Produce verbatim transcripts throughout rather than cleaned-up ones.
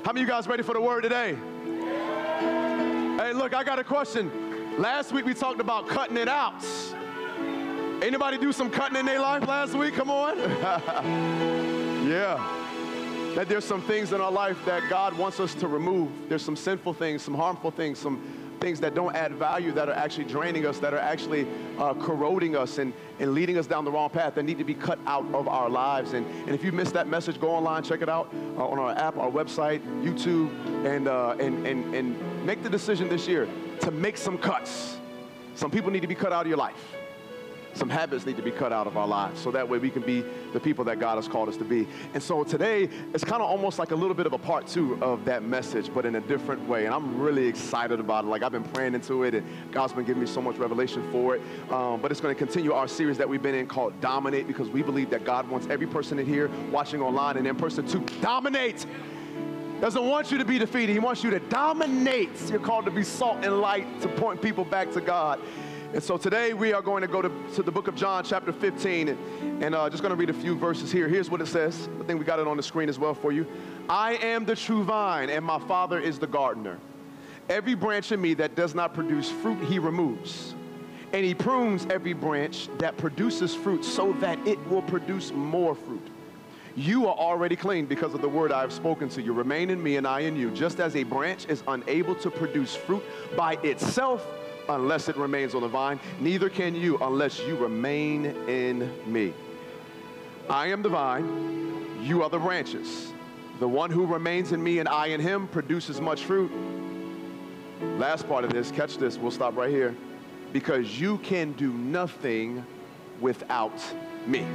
How many of you guys ready for the word today? Hey, look, I got a question. Last week we talked about cutting it out. Anybody do some cutting in their life last week? Come on. Yeah. That there's some things in our life that God wants us to remove. There's some sinful things, some harmful things, some things that don't add value, that are actually draining us, that are actually uh, corroding us and, and leading us down the wrong path, that need to be cut out of our lives. And, and if you missed that message, go online, check it out uh, on our app, our website, YouTube, and, uh, and, and, and make the decision this year to make some cuts. Some people need to be cut out of your life. Some habits need to be cut out of our lives so that way we can be the people that God has called us to be. And so today, it's kind of almost like a little bit of a part two of that message, but in a different way. And I'm really excited about it. Like, I've been praying into it, and God's been giving me so much revelation for it. Um, but it's going to continue our series that we've been in called Dominate, because we believe that God wants every person in here, watching online and in person, to dominate. Doesn't want you to be defeated. He wants you to dominate. You're called to be salt and light, to point people back to God. And so today we are going to go to, to the book of John, chapter fifteen, and, and uh, just going to read a few verses here. Here's what it says. I think we got it on the screen as well for you. I am the true vine, and my Father is the gardener. Every branch in me that does not produce fruit, he removes. And he prunes every branch that produces fruit so that it will produce more fruit. You are already clean because of the word I have spoken to you. Remain in me and I in you. Just as a branch is unable to produce fruit by itself, unless it remains on the vine, neither can you unless you remain in me. I am the vine, you are the branches. The one who remains in me and I in him produces much fruit. Last part of this, catch this, we'll stop right here. Because you can do nothing without me.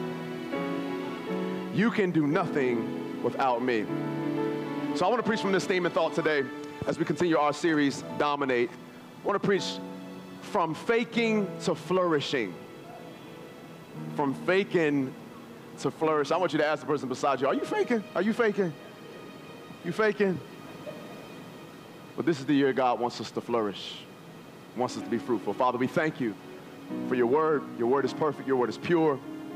You can do nothing without me. So I want to preach from this theme and thought today as we continue our series, Dominate. I want to preach from faking to flourishing. From faking to flourish. I want you to ask the person beside you, are you faking? Are you faking? You faking? But this is the year God wants us to flourish, wants us to be fruitful. Father, we thank you for your word. Your word is perfect. Your word is pure.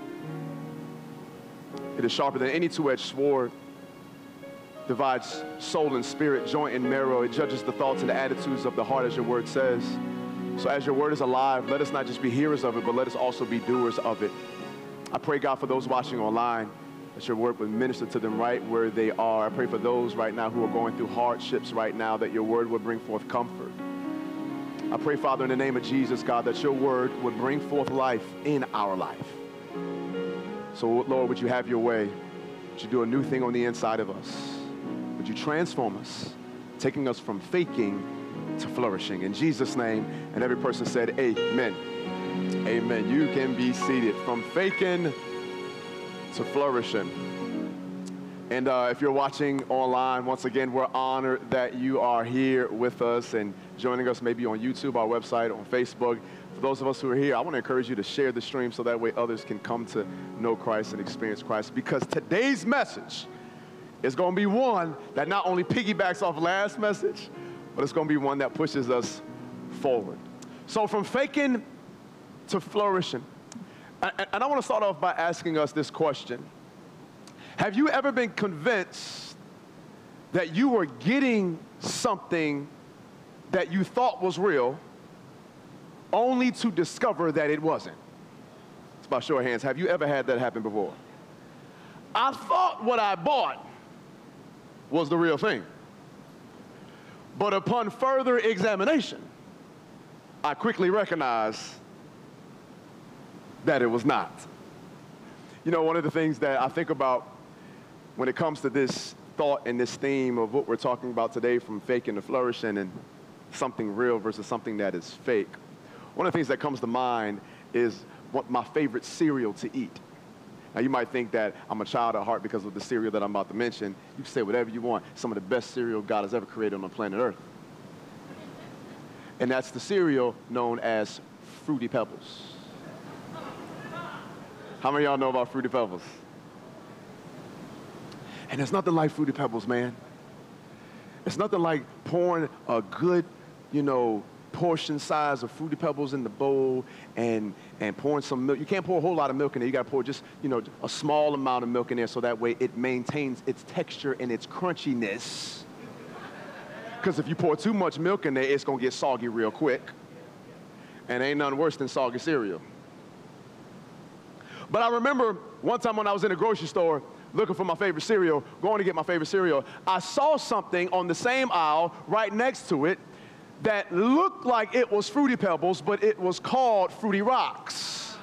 It is sharper than any two-edged sword. Divides soul and spirit, joint and marrow. It judges the thoughts and the attitudes of the heart, as your word says. So as your word is alive, let us not just be hearers of it, but let us also be doers of it. I pray, God, for those watching online, that your word would minister to them right where they are. I pray for those right now who are going through hardships right now, that your word would bring forth comfort. I pray, Father, in the name of Jesus, God, that your word would bring forth life in our life. So, Lord, would you have your way? Would you do a new thing on the inside of us? Would you transform us, taking us from faking to flourishing? In Jesus' name, and every person said, amen. Amen. You can be seated. From faking to flourishing. And uh, if you're watching online, once again, we're honored that you are here with us and joining us maybe on YouTube, our website, on Facebook. For those of us who are here, I want to encourage you to share the stream so that way others can come to know Christ and experience Christ. Because today's message is going to be one that not only piggybacks off last message, but it's going to be one that pushes us forward. So from faking to flourishing. And I want to start off by asking us this question. Have you ever been convinced that you were getting something that you thought was real, only to discover that it wasn't? It's by show of hands. Have you ever had that happen before? I thought what I bought was the real thing. But upon further examination, I quickly recognized that it was not. You know, one of the things that I think about when it comes to this thought and this theme of what we're talking about today, from faking to flourishing and something real versus something that is fake, one of the things that comes to mind is what my favorite cereal to eat. Now, you might think that I'm a child at heart because of the cereal that I'm about to mention. You can say whatever you want. Some of the best cereal God has ever created on the planet Earth. And that's the cereal known as Fruity Pebbles. How many of y'all know about Fruity Pebbles? And there's nothing like Fruity Pebbles, man. It's nothing like pouring a good, you know, portion size of Fruity Pebbles in the bowl and, and pouring some milk. You can't pour a whole lot of milk in there. You got to pour just, you know, a small amount of milk in there so that way it maintains its texture and its crunchiness. Because if you pour too much milk in there, it's going to get soggy real quick. And ain't nothing worse than soggy cereal. But I remember one time when I was in a grocery store looking for my favorite cereal, going to get my favorite cereal, I saw something on the same aisle right next to it that looked like it was Fruity Pebbles, but it was called Fruity Rocks.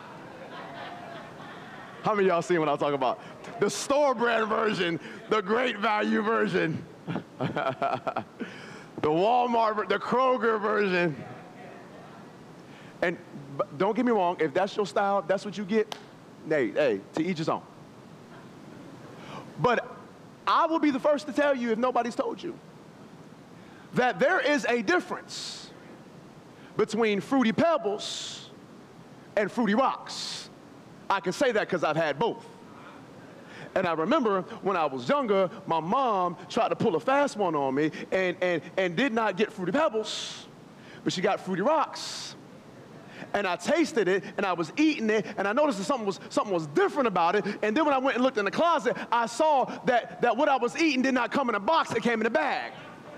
How many of y'all seen what I'm talking about? The store brand version, the great value version, the Walmart, the Kroger version. And don't get me wrong, if that's your style, if that's what you get, hey, hey, to each his own. But I will be the first to tell you, if nobody's told you, that there is a difference between Fruity Pebbles and Fruity Rocks. I can say that because I've had both. And I remember when I was younger, my mom tried to pull a fast one on me and, and, and did not get Fruity Pebbles, but she got Fruity Rocks. And I tasted it, and I was eating it, and I noticed that something was, something was different about it. And then when I went and looked in the closet, I saw that, that what I was eating did not come in a box, it came in a bag.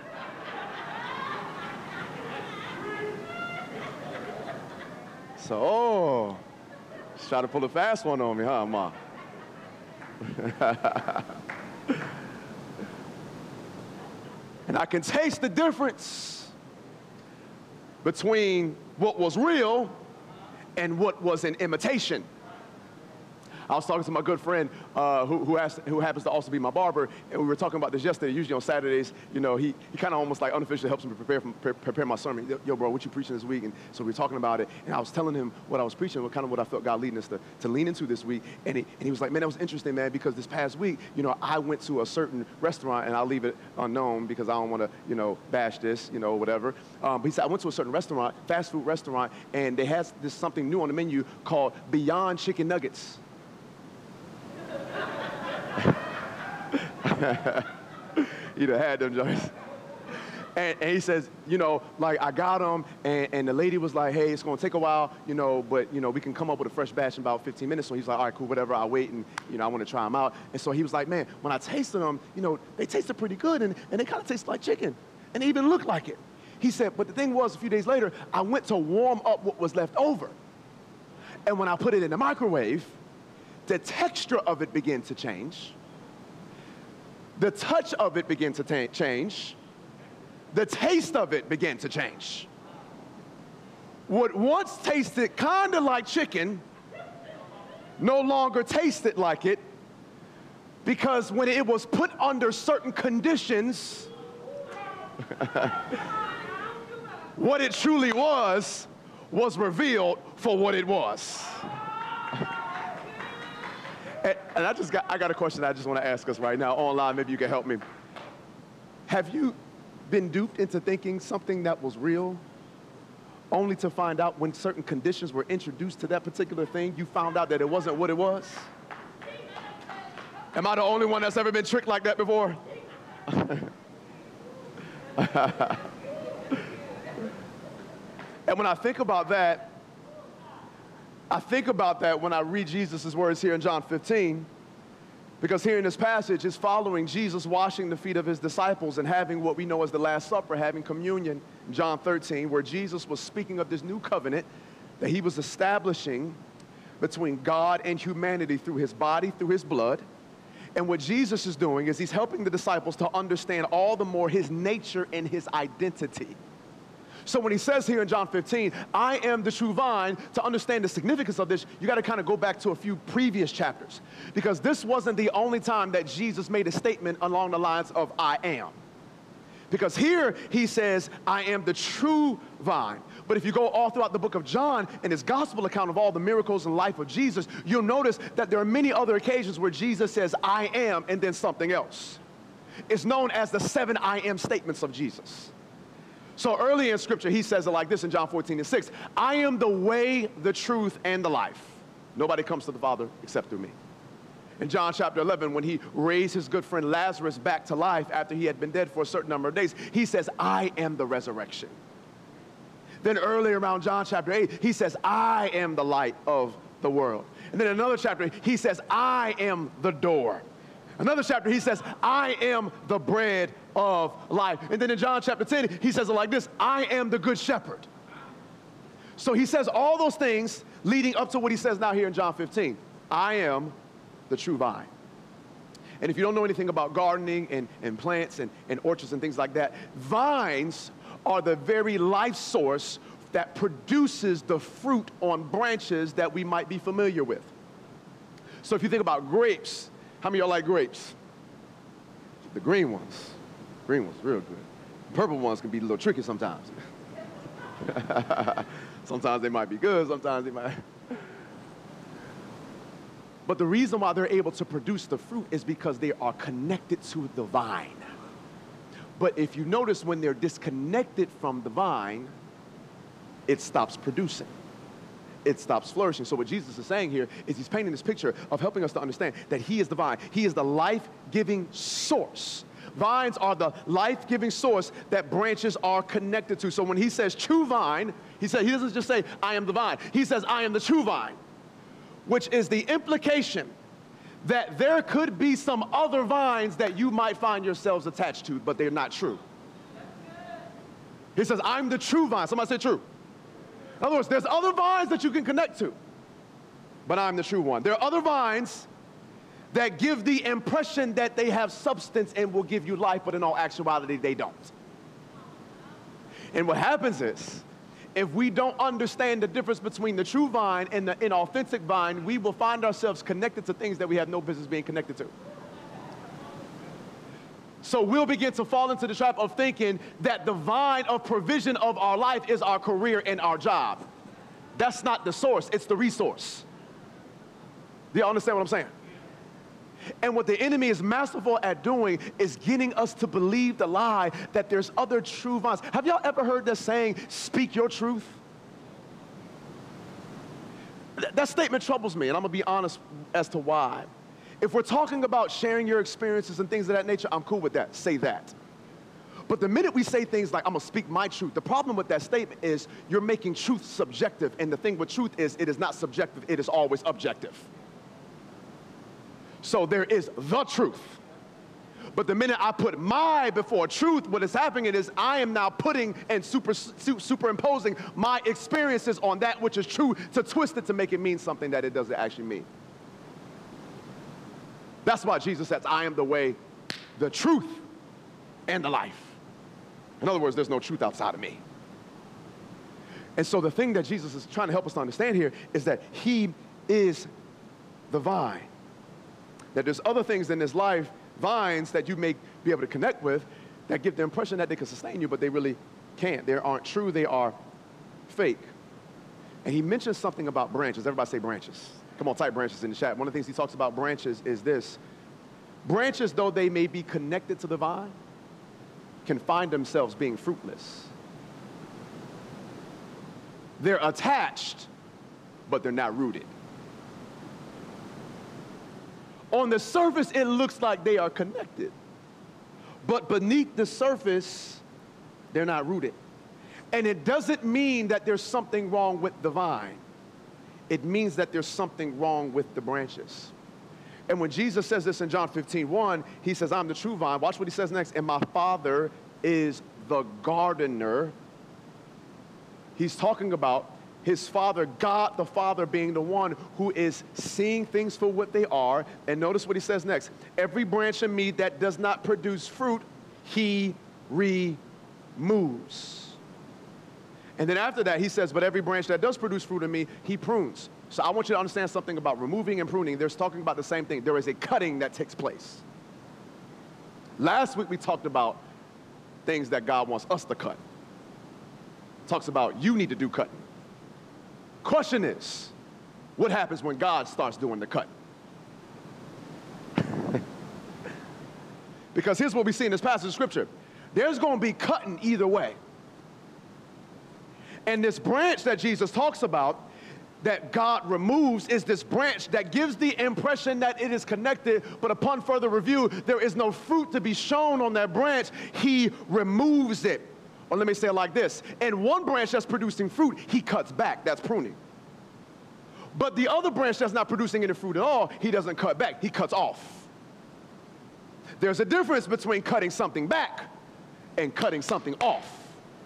So, oh, she's trying to pull a fast one on me, huh, Ma? And I can taste the difference between what was real and what was an imitation. I was talking to my good friend uh, who, who, has, who happens to also be my barber, and we were talking about this yesterday. Usually on Saturdays, you know, he, he kind of almost like unofficially helps me prepare, from, pre prepare my sermon. Yo, bro, what you preaching this week? And so we were talking about it, and I was telling him what I was preaching, what kind of what I felt God leading us to, to lean into this week. And he, and he was like, man, that was interesting, man, because this past week, you know, I went to a certain restaurant, and I'll leave it unknown because I don't want to, you know, bash this, you know, whatever. Um, but he said, I went to a certain restaurant, fast food restaurant, and they had this something new on the menu called Beyond Chicken Nuggets. He'd have had them joints. And, and he says, you know, like I got them, and, and the lady was like, hey, it's gonna take a while, you know, but you know, we can come up with a fresh batch in about fifteen minutes. So he's like, all right, cool, whatever, I'll wait, and you know, I want to try them out. And so he was like, man, when I tasted them, you know, they tasted pretty good, and, and they kind of taste like chicken, and they even look like it. He said, but the thing was, a few days later, I went to warm up what was left over. And when I put it in the microwave, the texture of it began to change. The touch of it began to change. The taste of it began to change. What once tasted kind of like chicken no longer tasted like it, because when it was put under certain conditions, what it truly was was revealed for what it was. And, and I just got, I got a question I just want to ask us right now online. Maybe you can help me. Have you been duped into thinking something that was real, only to find out when certain conditions were introduced to that particular thing, you found out that it wasn't what it was? Am I the only one that's ever been tricked like that before? And when I think about that, I think about that when I read Jesus' words here in John fifteen, because here in this passage is following Jesus washing the feet of his disciples and having what we know as the Last Supper, having communion in John thirteen, where Jesus was speaking of this new covenant that he was establishing between God and humanity through his body, through his blood. And what Jesus is doing is he's helping the disciples to understand all the more his nature and his identity. So when he says here in John fifteen, I am the true vine, to understand the significance of this, you got to kind of go back to a few previous chapters, because this wasn't the only time that Jesus made a statement along the lines of I am. Because here he says, I am the true vine. But if you go all throughout the book of John and his gospel account of all the miracles and life of Jesus, you'll notice that there are many other occasions where Jesus says, I am, and then something else. It's known as the seven I am statements of Jesus. So early in scripture, he says it like this in John fourteen and six, I am the way, the truth, and the life. Nobody comes to the Father except through me. In John chapter eleven, when he raised his good friend Lazarus back to life after he had been dead for a certain number of days, he says, I am the resurrection. Then earlier around John chapter eight, he says, I am the light of the world. And then another chapter, he says, I am the door. Another chapter, he says, I am the bread of life. And then in John chapter ten, he says it like this, I am the good shepherd. So he says all those things leading up to what he says now here in John fifteen. I am the true vine. And if you don't know anything about gardening and, and plants and, and orchards and things like that, vines are the very life source that produces the fruit on branches that we might be familiar with. So if you think about grapes, how many of y'all like grapes? The green ones. Green ones, real good. Purple ones can be a little tricky sometimes. Sometimes they might be good, sometimes they might. But the reason why they're able to produce the fruit is because they are connected to the vine. But if you notice, when they're disconnected from the vine, it stops producing. It stops flourishing. So what Jesus is saying here is he's painting this picture of helping us to understand that he is the vine. He is the life-giving source. Vines are the life-giving source that branches are connected to. So when he says true vine, he said, he doesn't just say, I am the vine. He says, I am the true vine, which is the implication that there could be some other vines that you might find yourselves attached to, but they're not true. He says, I'm the true vine. Somebody say true. In other words, there's other vines that you can connect to, but I'm the true one. There are other vines that give the impression that they have substance and will give you life, but in all actuality, they don't. And what happens is, if we don't understand the difference between the true vine and the inauthentic vine, we will find ourselves connected to things that we have no business being connected to. So we'll begin to fall into the trap of thinking that the vine of provision of our life is our career and our job. That's not the source, it's the resource. Do you understand what I'm saying? And what the enemy is masterful at doing is getting us to believe the lie that there's other true vines. Have y'all ever heard that saying, speak your truth? Th- that statement troubles me, and I'm gonna be honest as to why. If we're talking about sharing your experiences and things of that nature, I'm cool with that, say that. But the minute we say things like, I'm gonna speak my truth, the problem with that statement is you're making truth subjective, and the thing with truth is it is not subjective, it is always objective. So there is the truth. But the minute I put my before truth, what is happening is I am now putting and super, su superimposing my experiences on that which is true to twist it to make it mean something that it doesn't actually mean. That's why Jesus says, I am the way, the truth, and the life. In other words, there's no truth outside of me. And so the thing that Jesus is trying to help us to understand here is that he is the vine. That there's other things in this life, vines, that you may be able to connect with that give the impression that they can sustain you, but they really can't. They aren't true, they are fake. And he mentions something about branches. Everybody say branches. Come on, type branches in the chat. One of the things he talks about branches is this. Branches, though they may be connected to the vine, can find themselves being fruitless. They're attached, but they're not rooted. On the surface, it looks like they are connected. But beneath the surface, they're not rooted. And it doesn't mean that there's something wrong with the vine. It means that there's something wrong with the branches. And when Jesus says this in John fifteen one, he says, I'm the true vine. Watch what he says next. And my Father is the gardener. He's talking about his Father, God the Father, being the one who is seeing things for what they are. And notice what he says next. Every branch in me that does not produce fruit, he removes. And then after that, he says, but every branch that does produce fruit in me, he prunes. So I want you to understand something about removing and pruning. There's talking about the same thing. There is a cutting that takes place. Last week, we talked about things that God wants us to cut. Talks about you need to do cutting. Question is, what happens when God starts doing the cutting? Because here's what we see in this passage of scripture. There's going to be cutting either way. And this branch that Jesus talks about that God removes is this branch that gives the impression that it is connected, but upon further review, there is no fruit to be shown on that branch. He removes it. Or let me say it like this. And one branch that's producing fruit, he cuts back. That's pruning. But the other branch that's not producing any fruit at all, he doesn't cut back. He cuts off. There's a difference between cutting something back and cutting something off.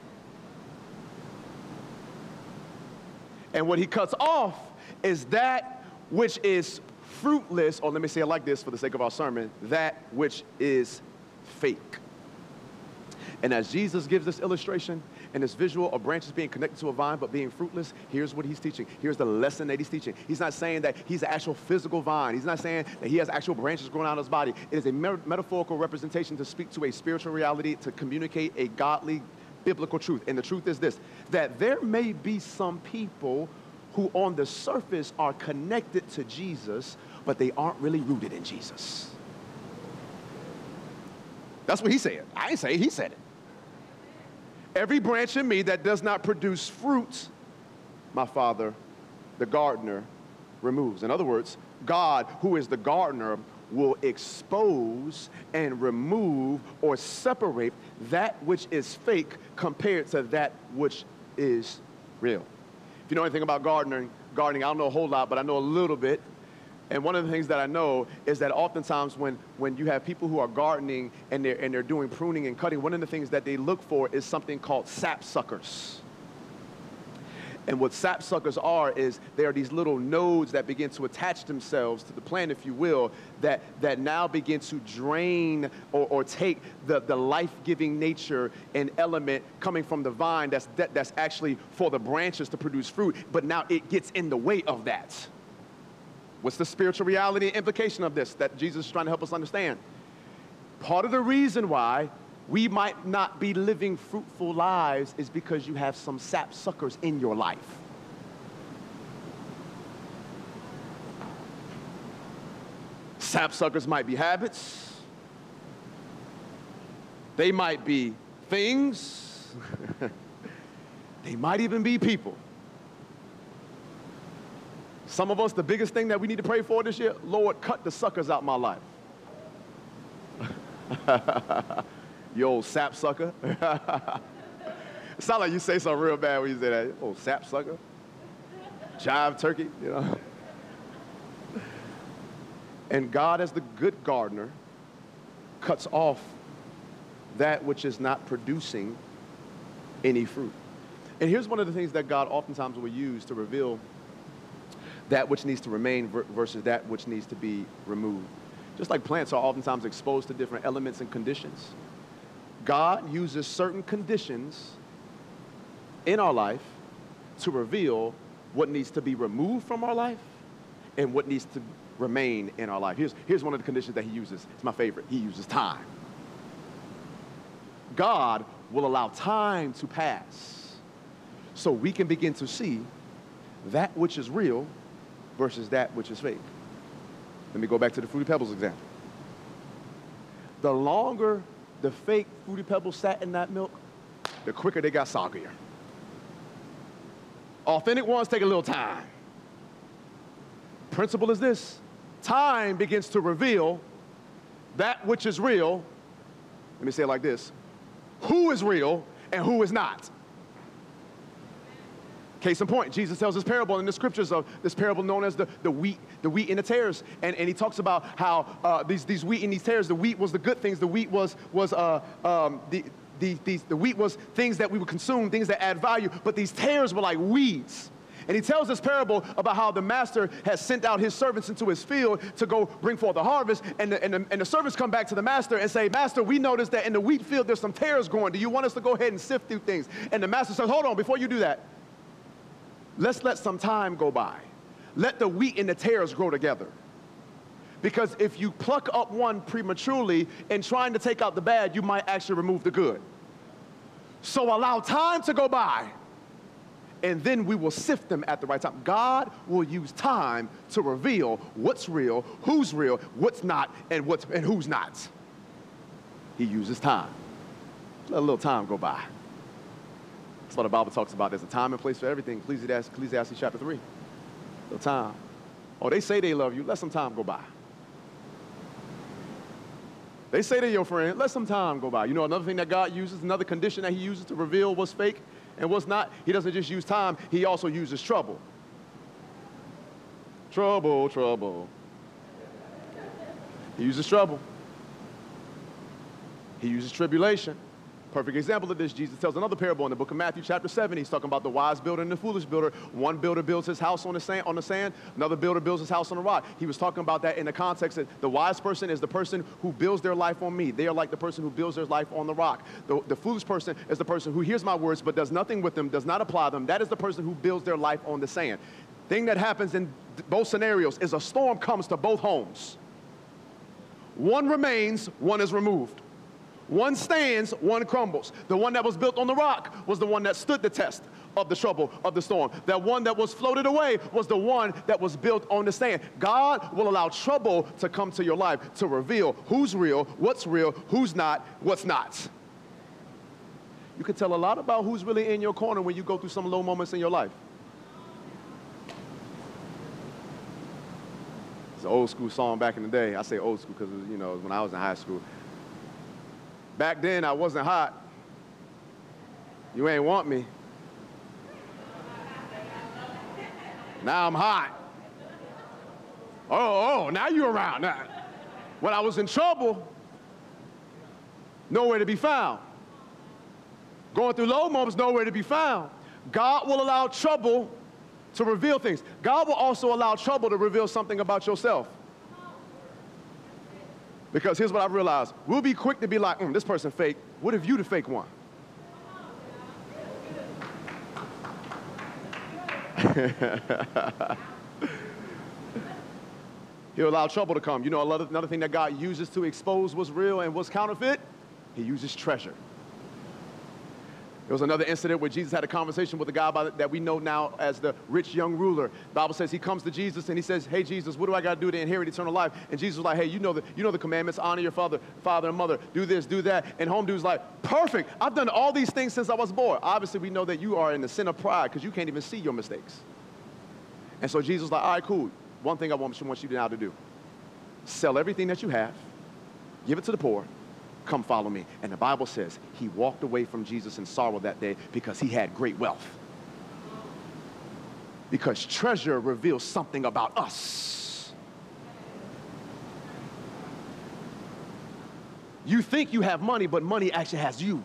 And what he cuts off is that which is fruitless, or let me say it like this for the sake of our sermon, that which is fake. And as Jesus gives this illustration and this visual of branches being connected to a vine but being fruitless, here's what he's teaching. Here's the lesson that he's teaching. He's not saying that he's an actual physical vine. He's not saying that he has actual branches growing out of his body. It is a metaphorical representation to speak to a spiritual reality, to communicate a godly, biblical truth. And the truth is this, that there may be some people who on the surface are connected to Jesus, but they aren't really rooted in Jesus. That's what he said. I ain't say it, he said it. Every branch in me that does not produce fruit, my Father, the gardener, removes. In other words, God, who is the gardener, will expose and remove or separate that which is fake compared to that which is real. If you know anything about gardening, gardening, I don't know a whole lot, but I know a little bit. And one of the things that I know is that oftentimes when, when you have people who are gardening and they're, and they're doing pruning and cutting, one of the things that they look for is something called sap suckers. And what sap suckers are is they are these little nodes that begin to attach themselves to the plant, if you will, that, that now begin to drain or, or take the, the life-giving nature and element coming from the vine that's, that, that's actually for the branches to produce fruit, but now it gets in the way of that. What's the spiritual reality and implication of this that Jesus is trying to help us understand? Part of the reason why we might not be living fruitful lives is because you have some sap suckers in your life. Sap suckers might be habits. They might be things. They might even be people. Some of us, the biggest thing that we need to pray for this year, Lord, cut the suckers out my life. You old sap sucker. It sounds like you say something real bad when you say that. Oh, sap sucker. Jive turkey, you know. And God, as the good gardener, cuts off that which is not producing any fruit. And here's one of the things that God oftentimes will use to reveal that which needs to remain versus that which needs to be removed. Just like plants are oftentimes exposed to different elements and conditions, God uses certain conditions in our life to reveal what needs to be removed from our life and what needs to remain in our life. Here's, here's one of the conditions that he uses. It's my favorite. He uses time. God will allow time to pass so we can begin to see that which is real versus that which is fake. Let me go back to the Fruity Pebbles example. The longer the fake Fruity Pebbles sat in that milk, the quicker they got soggier. Authentic ones take a little time. Principle is this: time begins to reveal that which is real. Let me say it like this: who is real and who is not. Case in point, Jesus tells this parable in the scriptures of this parable known as the, the wheat, the wheat and the tares. And, and he talks about how uh, these, these wheat and these tares, the wheat was the good things. The wheat was, was uh, um, the, the, these, the wheat was things that we would consume, things that add value. But these tares were like weeds. And he tells this parable about how the master has sent out his servants into his field to go bring forth the harvest. And the, and the, and the servants come back to the master and say, Master, we noticed that in the wheat field there's some tares growing. Do you want us to go ahead and sift through things? And the master says, hold on, before you do that, let's let some time go by. Let the wheat and the tares grow together. Because if you pluck up one prematurely and trying to take out the bad, you might actually remove the good. So allow time to go by, and then we will sift them at the right time. God will use time to reveal what's real, who's real, what's not, and what's and who's not. He uses time. Let a little time go by. That's what the Bible talks about. There's a time and place for everything. Ecclesiastes, Ecclesiastes chapter three. Little time. Oh, they say they love you. Let some time go by. They say to your friend, let some time go by. You know, another thing that God uses, another condition that he uses to reveal what's fake and what's not, he doesn't just use time, he also uses trouble. Trouble, trouble. He uses trouble. He uses tribulation. Perfect example of this, Jesus tells another parable in the book of Matthew chapter seven. He's talking about the wise builder and the foolish builder. One builder builds his house on the sand, on the sand. Another builder builds his house on the rock. He was talking about that in the context that the wise person is the person who builds their life on me. They are like the person who builds their life on the rock. The, the foolish person is the person who hears my words but does nothing with them, does not apply them. That is the person who builds their life on the sand. Thing that happens in both scenarios is a storm comes to both homes. One remains, one is removed. One stands, one crumbles. The one that was built on the rock was the one that stood the test of the trouble of the storm. That one that was floated away was the one that was built on the sand. God will allow trouble to come to your life to reveal who's real, what's real, who's not, what's not. You can tell a lot about who's really in your corner when you go through some low moments in your life. It's an old school song back in the day. I say old school because, you know, when I was in high school. Back then, I wasn't hot. You ain't want me. Now I'm hot. Oh, oh, now you're around. Now, when I was in trouble, nowhere to be found. Going through low moments, nowhere to be found. God will allow trouble to reveal things. God will also allow trouble to reveal something about yourself. Because here's what I've realized. We'll be quick to be like, mm, this person fake. What if you the fake one? He'll allow trouble to come. You know, another, another thing that God uses to expose what's real and what's counterfeit, he uses treasure. There was another incident where Jesus had a conversation with a guy by the, that we know now as the rich young ruler. The Bible says he comes to Jesus and he says, hey, Jesus, what do I got to do to inherit eternal life? And Jesus was like, hey, you know the, you know the commandments, honor your father, father and mother, do this, do that. And home dude's like, perfect. I've done all these things since I was born. Obviously, we know that you are in the sin of pride because you can't even see your mistakes. And so Jesus was like, all right, cool. One thing I want, want you now to do, sell everything that you have, give it to the poor, come follow me. And the Bible says he walked away from Jesus in sorrow that day because he had great wealth. Because treasure reveals something about us. You think you have money, but money actually has you.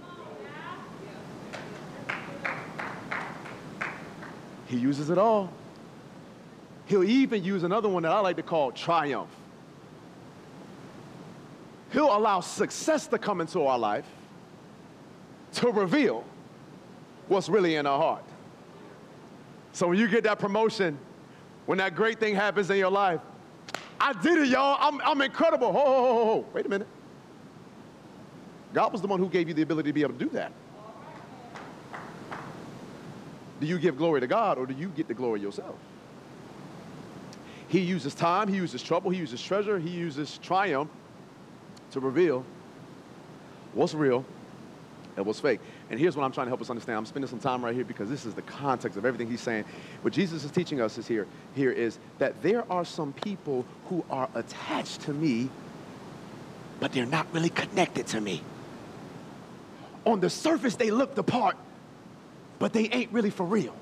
He uses it all. He'll even use another one that I like to call triumph. He'll allow success to come into our life to reveal what's really in our heart. So when you get that promotion, when that great thing happens in your life, I did it, y'all. I'm, I'm incredible. Ho, ho, ho, ho. Wait a minute. God was the one who gave you the ability to be able to do that. Do you give glory to God or do you get the glory yourself? He uses time, he uses trouble, he uses treasure, he uses triumph to reveal what's real and what's fake. And here's what I'm trying to help us understand. I'm spending some time right here because this is the context of everything he's saying. What Jesus is teaching us is here, here is that there are some people who are attached to me, but they're not really connected to me. On the surface, they look the part, but they ain't really for real.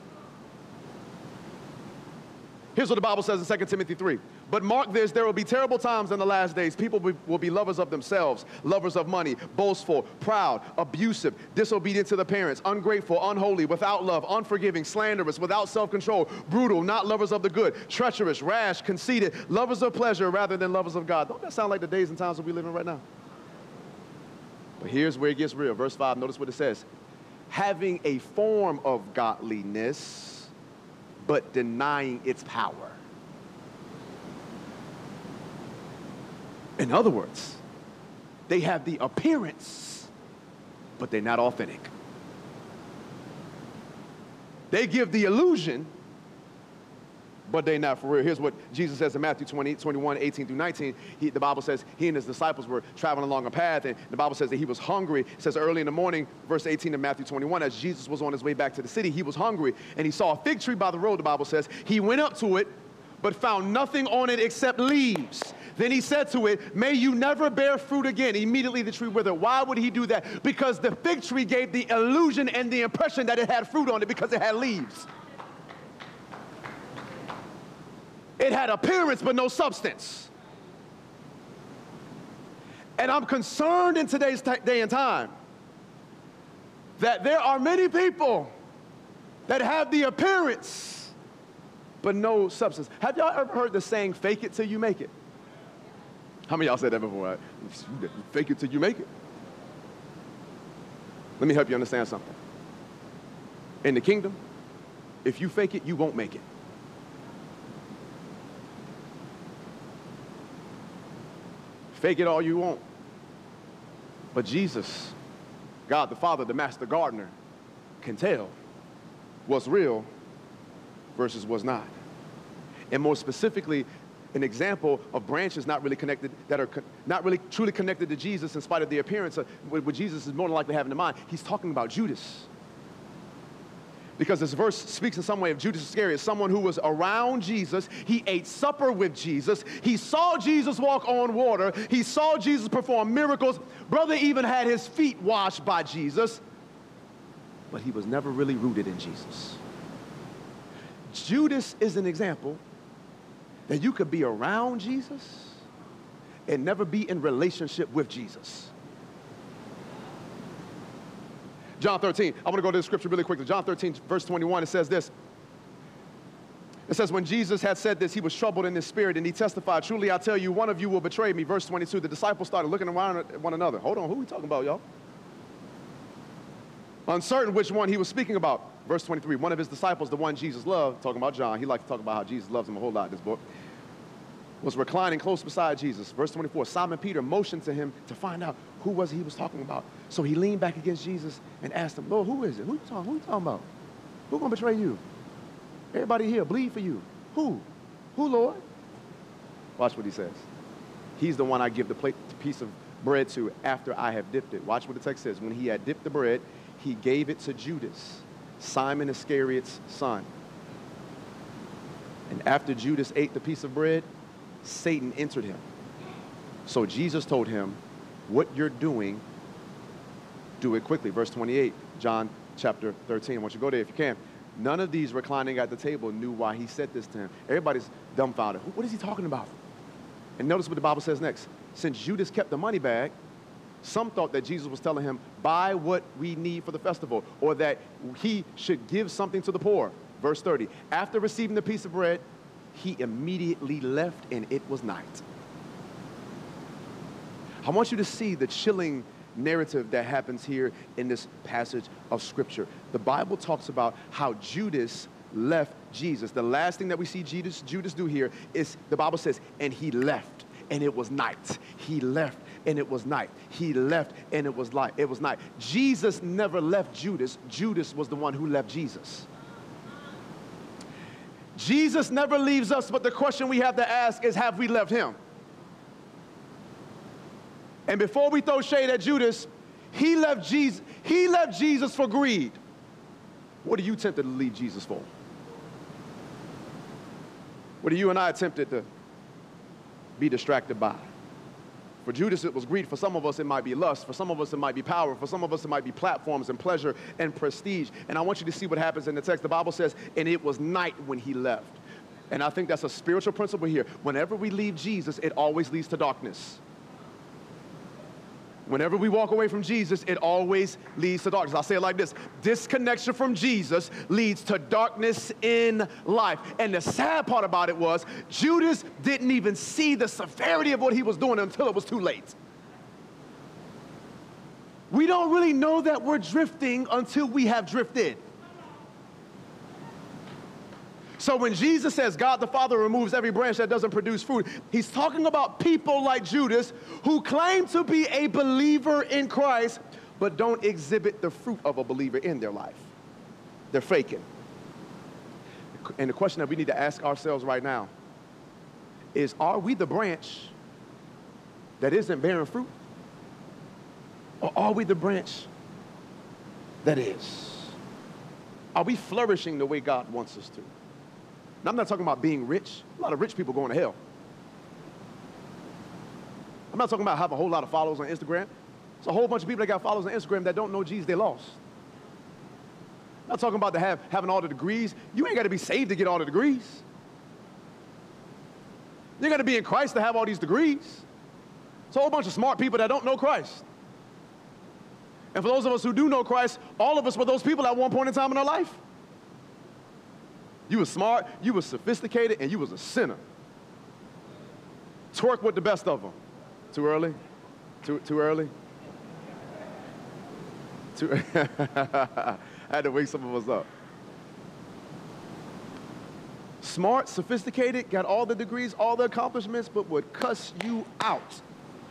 Here's what the Bible says in Second Timothy three. But mark this, there will be terrible times in the last days. People will be lovers of themselves, lovers of money, boastful, proud, abusive, disobedient to the parents, ungrateful, unholy, without love, unforgiving, slanderous, without self-control, brutal, not lovers of the good, treacherous, rash, conceited, lovers of pleasure rather than lovers of God. Don't that sound like the days and times that we live in right now? But here's where it gets real. Verse five, notice what it says. Having a form of godliness, but denying its power. In other words, they have the appearance, but they're not authentic. They give the illusion, but they're not for real. Here's what Jesus says in Matthew twenty, twenty-one, eighteen through nineteen. He, the Bible says he and his disciples were traveling along a path, and the Bible says that he was hungry. It says early in the morning, verse eighteen of Matthew twenty-one, as Jesus was on his way back to the city, he was hungry, and he saw a fig tree by the road, the Bible says. He went up to it, but found nothing on it except leaves. Then he said to it, may you never bear fruit again. Immediately the tree withered. Why would he do that? Because the fig tree gave the illusion and the impression that it had fruit on it because it had leaves. It had appearance but no substance. And I'm concerned in today's day and time that there are many people that have the appearance but no substance. Have y'all ever heard the saying, fake it till you make it? How many of y'all said that before? Fake it till you make it. Let me help you understand something. In the kingdom, if you fake it, you won't make it. Fake it all you want. But Jesus, God the Father, the master gardener, can tell what's real versus what's not. And more specifically, an example of branches not really connected, that are co- not really truly connected to Jesus in spite of the appearance of what Jesus is more than likely having in mind. He's talking about Judas. Because this verse speaks in some way of Judas Iscariot, someone who was around Jesus. He ate supper with Jesus. He saw Jesus walk on water. He saw Jesus perform miracles. Brother even had his feet washed by Jesus. But he was never really rooted in Jesus. Judas is an example that you could be around Jesus and never be in relationship with Jesus. John thirteen, I want to go to the scripture really quickly. John thirteen, verse twenty-one, it says this. It says, when Jesus had said this, he was troubled in his spirit, and he testified, truly I tell you, one of you will betray me. Verse twenty-two, the disciples started looking around at one another. Hold on, who are we talking about, y'all? Uncertain which one he was speaking about. Verse twenty-three, one of his disciples, the one Jesus loved, talking about John, he liked to talk about how Jesus loves him a whole lot in this book, was reclining close beside Jesus. Verse twenty-four, Simon Peter motioned to him to find out who was it he was talking about. So he leaned back against Jesus and asked him, Lord, who is it? Who you talking, who you talking about? Who's going to betray you? Everybody here, bleed for you. Who? Who, Lord? Watch what he says. He's the one I give the plate, piece of bread to after I have dipped it. Watch what the text says. When he had dipped the bread, he gave it to Judas, Simon Iscariot's son. And after Judas ate the piece of bread, Satan entered him. So Jesus told him, what you're doing, do it quickly. Verse twenty-eight, John chapter thirteen. I want you to go there if you can. None of these reclining at the table knew why he said this to him. Everybody's dumbfounded. What is he talking about? And notice what the Bible says next. Since Judas kept the money bag, some thought that Jesus was telling him, buy what we need for the festival, or that he should give something to the poor. Verse thirty, after receiving the piece of bread, he immediately left, and it was night. I want you to see the chilling narrative that happens here in this passage of Scripture. The Bible talks about how Judas left Jesus. The last thing that we see Judas, Judas do here is, the Bible says, and he left, and it was night. He left, and it was night. He left, and it was light. It was night. Jesus never left Judas. Judas was the one who left Jesus. Jesus never leaves us, but the question we have to ask is, have we left him? And before we throw shade at Judas, he left Jesus, he left Jesus for greed. What are you tempted to leave Jesus for? What are you and I tempted to be distracted by? For Judas, it was greed. For some of us, it might be lust. For some of us, it might be power. For some of us, it might be platforms and pleasure and prestige. And I want you to see what happens in the text. The Bible says, and it was night when he left. And I think that's a spiritual principle here. Whenever we leave Jesus, it always leads to darkness. Whenever we walk away from Jesus, it always leads to darkness. I'll say it like this. Disconnection from Jesus leads to darkness in life. And the sad part about it was, Judas didn't even see the severity of what he was doing until it was too late. We don't really know that we're drifting until we have drifted. So when Jesus says God the Father removes every branch that doesn't produce fruit, he's talking about people like Judas who claim to be a believer in Christ, but don't exhibit the fruit of a believer in their life. They're faking. And the question that we need to ask ourselves right now is, are we the branch that isn't bearing fruit? Or are we the branch that is? Are we flourishing the way God wants us to? Now, I'm not talking about being rich. A lot of rich people going to hell. I'm not talking about having a whole lot of followers on Instagram. It's a whole bunch of people that got followers on Instagram that don't know Jesus, they lost. I'm not talking about to have, having all the degrees. You ain't got to be saved to get all the degrees. You got to be in Christ to have all these degrees. It's a whole bunch of smart people that don't know Christ. And for those of us who do know Christ, all of us were those people at one point in time in our life. You were smart, you were sophisticated, and you was a sinner. Twerk with the best of them. Too early? Too, too early? Too I had to wake some of us up. Smart, sophisticated, got all the degrees, all the accomplishments, but would cuss you out.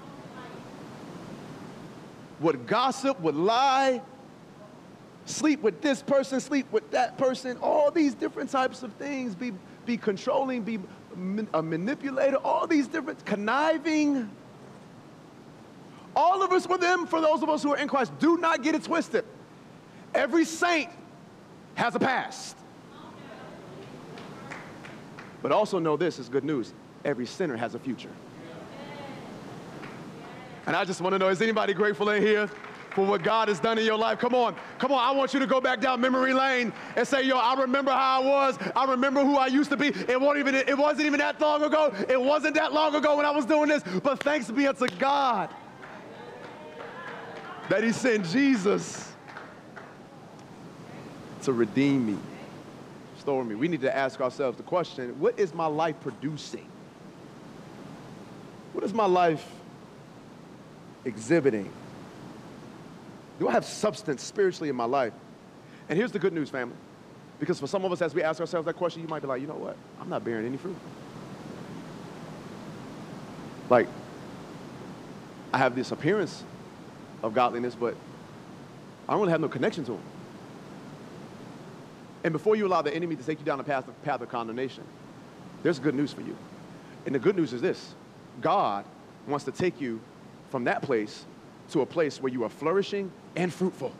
Would gossip, would lie, sleep with this person, sleep with that person, all these different types of things, be, be controlling, be a manipulator, all these different, conniving. All of us were them for those of us who are in Christ. Do not get it twisted. Every saint has a past. But also know this is good news. Every sinner has a future. And I just want to know, is anybody grateful in here for what God has done in your life? Come on, come on, I want you to go back down memory lane and say, yo, I remember how I was. I remember who I used to be. It wasn't even, it wasn't even that long ago. It wasn't that long ago when I was doing this. But thanks be unto God that he sent Jesus to redeem me, restore me. We need to ask ourselves the question, what is my life producing? What is my life exhibiting? Do I have substance spiritually in my life? And here's the good news, family. Because for some of us, as we ask ourselves that question, you might be like, you know what? I'm not bearing any fruit. Like, I have this appearance of godliness, but I don't really have no connection to him. And before you allow the enemy to take you down the path of, path of condemnation, there's good news for you. And the good news is this. God wants to take you from that place to a place where you are flourishing and fruitful.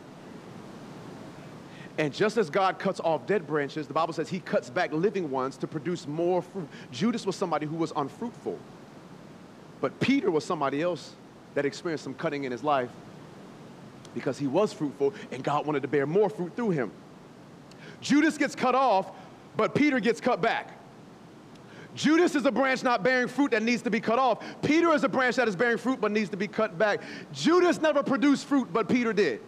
And just as God cuts off dead branches, the Bible says he cuts back living ones to produce more fruit. Judas was somebody who was unfruitful. But Peter was somebody else that experienced some cutting in his life because he was fruitful and God wanted to bear more fruit through him. Judas gets cut off, but Peter gets cut back. Judas is a branch not bearing fruit that needs to be cut off. Peter is a branch that is bearing fruit but needs to be cut back. Judas never produced fruit, but Peter did.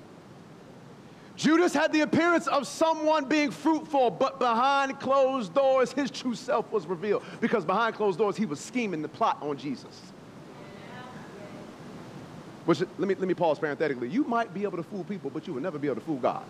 Judas had the appearance of someone being fruitful, but behind closed doors, his true self was revealed. Because behind closed doors, he was scheming the plot on Jesus. Which, let me, let me pause parenthetically. You might be able to fool people, but you will never be able to fool God.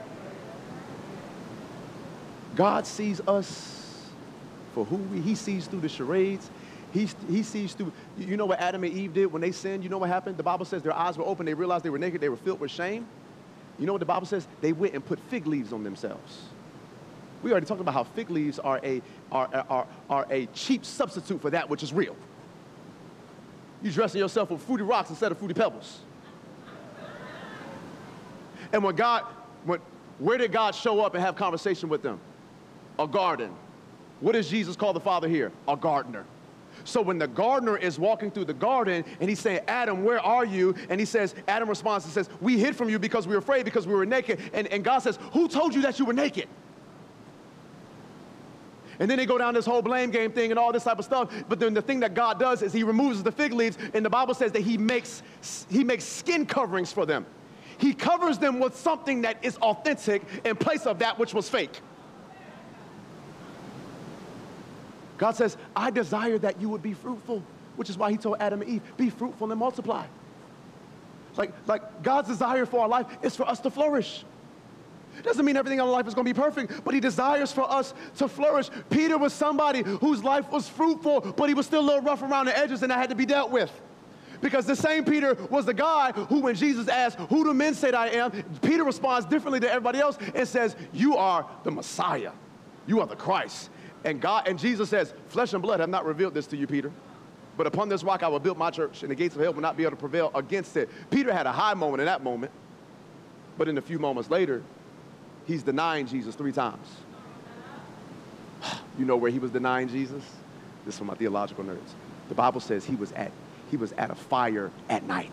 God sees us for who we, he sees through the charades. He, he sees through, you know what Adam and Eve did when they sinned? You know what happened? The Bible says their eyes were open. They realized they were naked. They were filled with shame. You know what the Bible says? They went and put fig leaves on themselves. We already talked about how fig leaves are a, are, are, are a cheap substitute for that which is real. You dressing yourself with fruity rocks instead of fruity pebbles. And when God, when, where did God show up and have conversation with them? A garden. What does Jesus call the Father here? A gardener. So when the gardener is walking through the garden and he's saying, Adam, where are you? And he says, Adam responds and says, we hid from you because we were afraid, because we were naked. And, and God says, who told you that you were naked? And then they go down this whole blame game thing and all this type of stuff. But then the thing that God does is he removes the fig leaves, and the Bible says that he makes, he makes skin coverings for them. He covers them with something that is authentic in place of that which was fake. God says, I desire that you would be fruitful, which is why he told Adam and Eve, be fruitful and multiply. Like, like God's desire for our life is for us to flourish. Doesn't mean everything in our life is going to be perfect, but he desires for us to flourish. Peter was somebody whose life was fruitful, but he was still a little rough around the edges, and that had to be dealt with. Because the same Peter was the guy who, when Jesus asked, who do men say that I am? Peter responds differently to everybody else and says, you are the Messiah. You are the Christ. And God and Jesus says, flesh and blood have not revealed this to you, Peter. But upon this rock I will build my church, and the gates of hell will not be able to prevail against it. Peter had a high moment in that moment, but in a few moments later, he's denying Jesus three times. You know where he was denying Jesus? This is for my theological nerds. The Bible says he was at He was at a fire at night.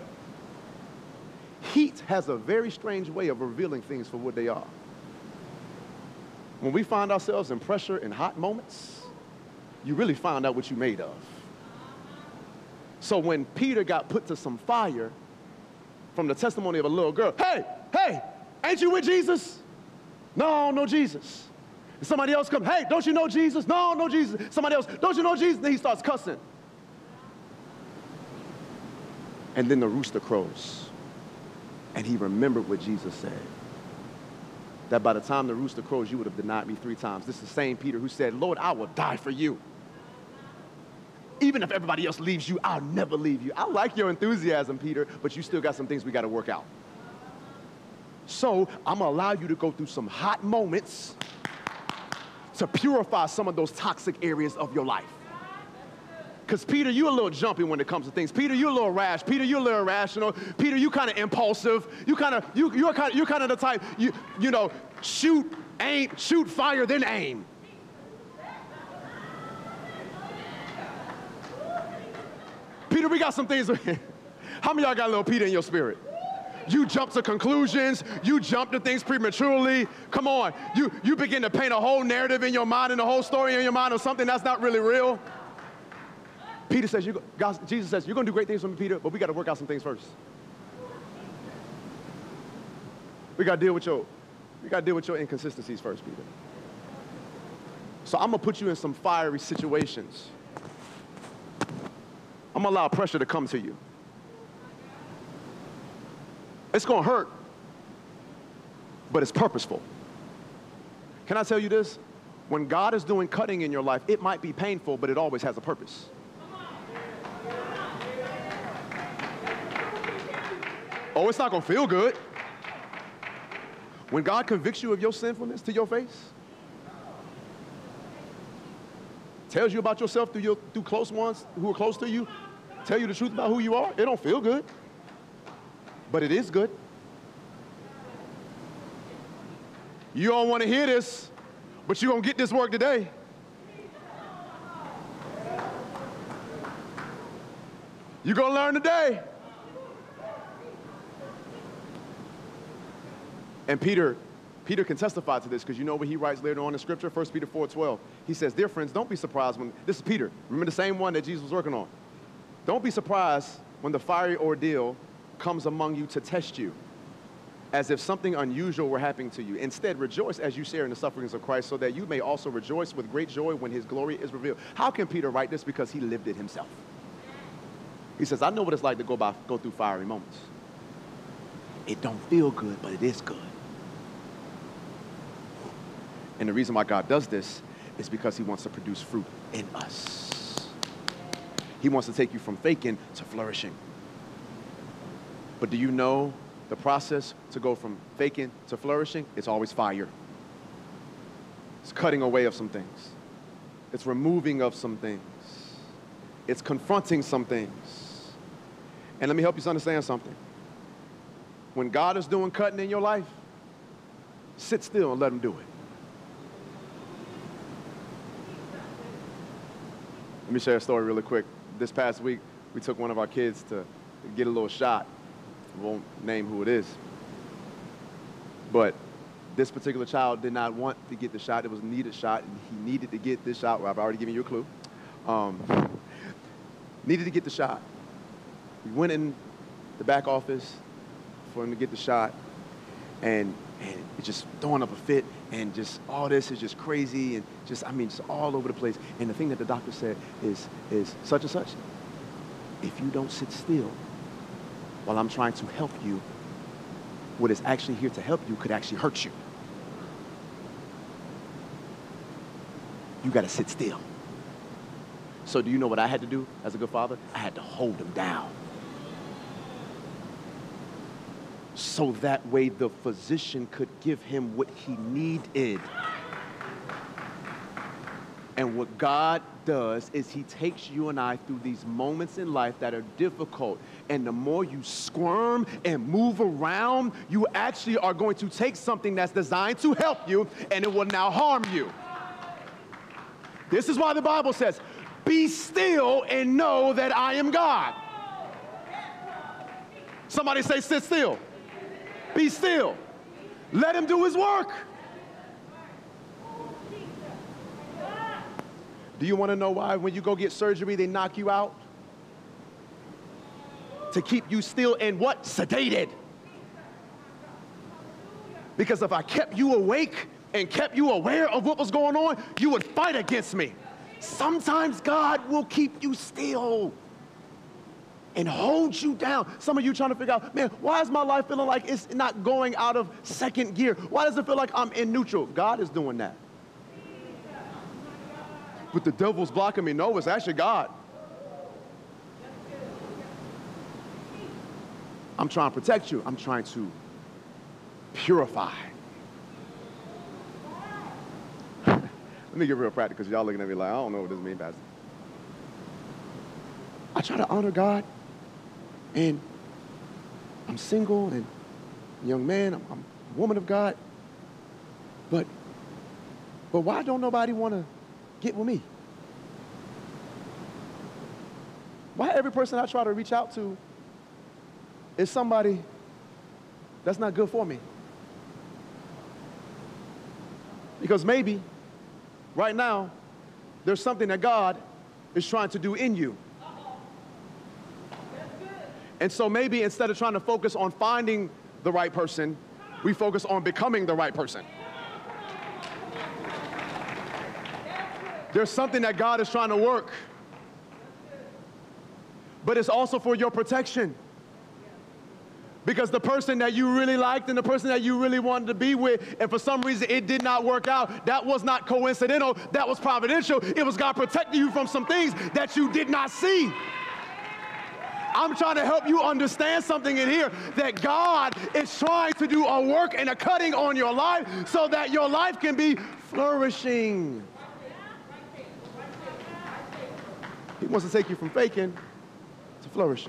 Heat has a very strange way of revealing things for what they are. When we find ourselves in pressure and hot moments, you really find out what you're made of. So when Peter got put to some fire from the testimony of a little girl, hey, hey, ain't you with Jesus? No, no Jesus. And somebody else comes, hey, don't you know Jesus? No, no Jesus. Somebody else, don't you know Jesus? Then he starts cussing. And then the rooster crows. And he remembered what Jesus said. That by the time the rooster crows, you would have denied me three times. This is the same Peter who said, Lord, I will die for you. Even if everybody else leaves you, I'll never leave you. I like your enthusiasm, Peter, but you still got some things we got to work out. So I'm going to allow you to go through some hot moments to purify some of those toxic areas of your life. Because Peter, you're a little jumpy when it comes to things. Peter, you're a little rash. Peter, you're a little irrational. Peter, you kind of impulsive. You kind of, you, you're kind of, you're kind of the type, you, you know, shoot, aim, shoot, fire, then aim. Peter, we got some things. How many of y'all got a little Peter in your spirit? You jump to conclusions. You jump to things prematurely. Come on. You, you begin to paint a whole narrative in your mind and a whole story in your mind of something that's not really real. Peter says, you, God, Jesus says, you're going to do great things for me, Peter, but we got to work out some things first. We got to deal with your, we got to deal with your inconsistencies first, Peter. So I'm going to put you in some fiery situations. I'm going to allow pressure to come to you. It's going to hurt, but it's purposeful. Can I tell you this? When God is doing cutting in your life, it might be painful, but it always has a purpose. Oh, it's not going to feel good. When God convicts you of your sinfulness to your face, tells you about yourself through, your, through close ones who are close to you, tell you the truth about who you are, it don't feel good, but it is good. You don't want to hear this, but you're going to get this work today. You're going to learn today. And Peter, Peter can testify to this because you know what he writes later on in Scripture, First Peter four twelve. He says, dear friends, don't be surprised when, this is Peter, remember the same one that Jesus was working on. Don't be surprised when the fiery ordeal comes among you to test you, as if something unusual were happening to you. Instead, rejoice as you share in the sufferings of Christ, so that you may also rejoice with great joy when his glory is revealed. How can Peter write this? Because he lived it himself. He says, I know what it's like to go, by, go through fiery moments. It don't feel good, but it is good. And the reason why God does this is because he wants to produce fruit in us. He wants to take you from faking to flourishing. But do you know the process to go from faking to flourishing? It's always fire. It's cutting away of some things. It's removing of some things. It's confronting some things. And let me help you understand something. When God is doing cutting in your life, sit still and let him do it. Let me share a story really quick. This past week, we took one of our kids to get a little shot. I won't name who it is. But this particular child did not want to get the shot. It was a needed shot, and he needed to get this shot. Well, I've already given you a clue. Um, needed to get the shot. We went in the back office for him to get the shot, and, and it's just throwing up a fit, and just all this is just crazy, and just, I mean, just all over the place. And the thing that the doctor said is, is such and such, if you don't sit still while I'm trying to help you, what is actually here to help you could actually hurt you. You got to sit still. So do you know what I had to do as a good father? I had to hold him down. So that way the physician could give him what he needed. And what God does is he takes you and I through these moments in life that are difficult. And the more you squirm and move around, you actually are going to take something that's designed to help you, and it will now harm you. This is why the Bible says, Be still and know that I am God. Somebody say, sit still. Be still. Let him do his work. Do you want to know why when you go get surgery, they knock you out? To keep you still and what? Sedated. Because if I kept you awake and kept you aware of what was going on, you would fight against me. Sometimes God will keep you still and hold you down. Some of you trying to figure out, man, why is my life feeling like it's not going out of second gear? Why does it feel like I'm in neutral? God is doing that. But the devil's blocking me. No, it's actually God. I'm trying to protect you. I'm trying to purify. Let me get real practical because y'all looking at me like, I don't know what this means, Pastor. I try to honor God, and I'm single and a young man. I'm, I'm a woman of God. But, but why don't nobody want to get with me? Why every person I try to reach out to is somebody that's not good for me? Because maybe right now there's something that God is trying to do in you. And so maybe instead of trying to focus on finding the right person, we focus on becoming the right person. There's something that God is trying to work, but it's also for your protection. Because the person that you really liked and the person that you really wanted to be with, and for some reason it did not work out, that was not coincidental, that was providential. It was God protecting you from some things that you did not see. I'm trying to help you understand something in here, that God is trying to do a work and a cutting on your life so that your life can be flourishing. He wants to take you from faking to flourishing.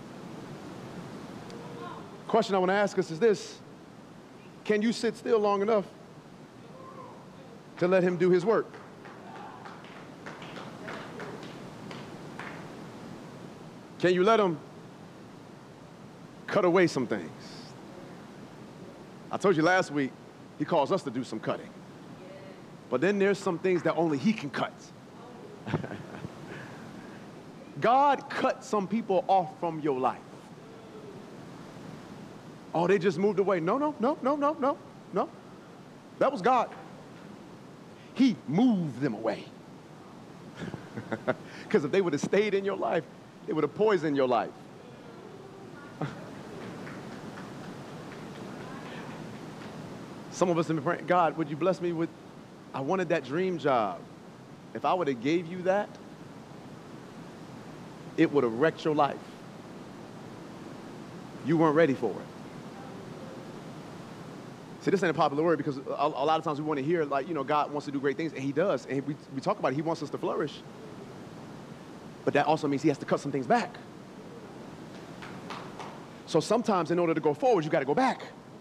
Question I want to ask us is this: can you sit still long enough to let him do his work? Can you let him cut away some things? I told you last week, he calls us to do some cutting. But then there's some things that only he can cut. God cut some people off from your life. Oh, they just moved away. No, no, no, no, no, no, no. That was God. He moved them away. Because if they would have stayed in your life, they would have poisoned your life. Some of us have been praying, God, would you bless me with, I wanted that dream job. If I would have gave you that, it would have wrecked your life. You weren't ready for it. See, this ain't a popular word because a, a lot of times we want to hear, like, you know, God wants to do great things, and he does. And we, we talk about it. He wants us to flourish. But that also means he has to cut some things back. So sometimes in order to go forward, you got to go back.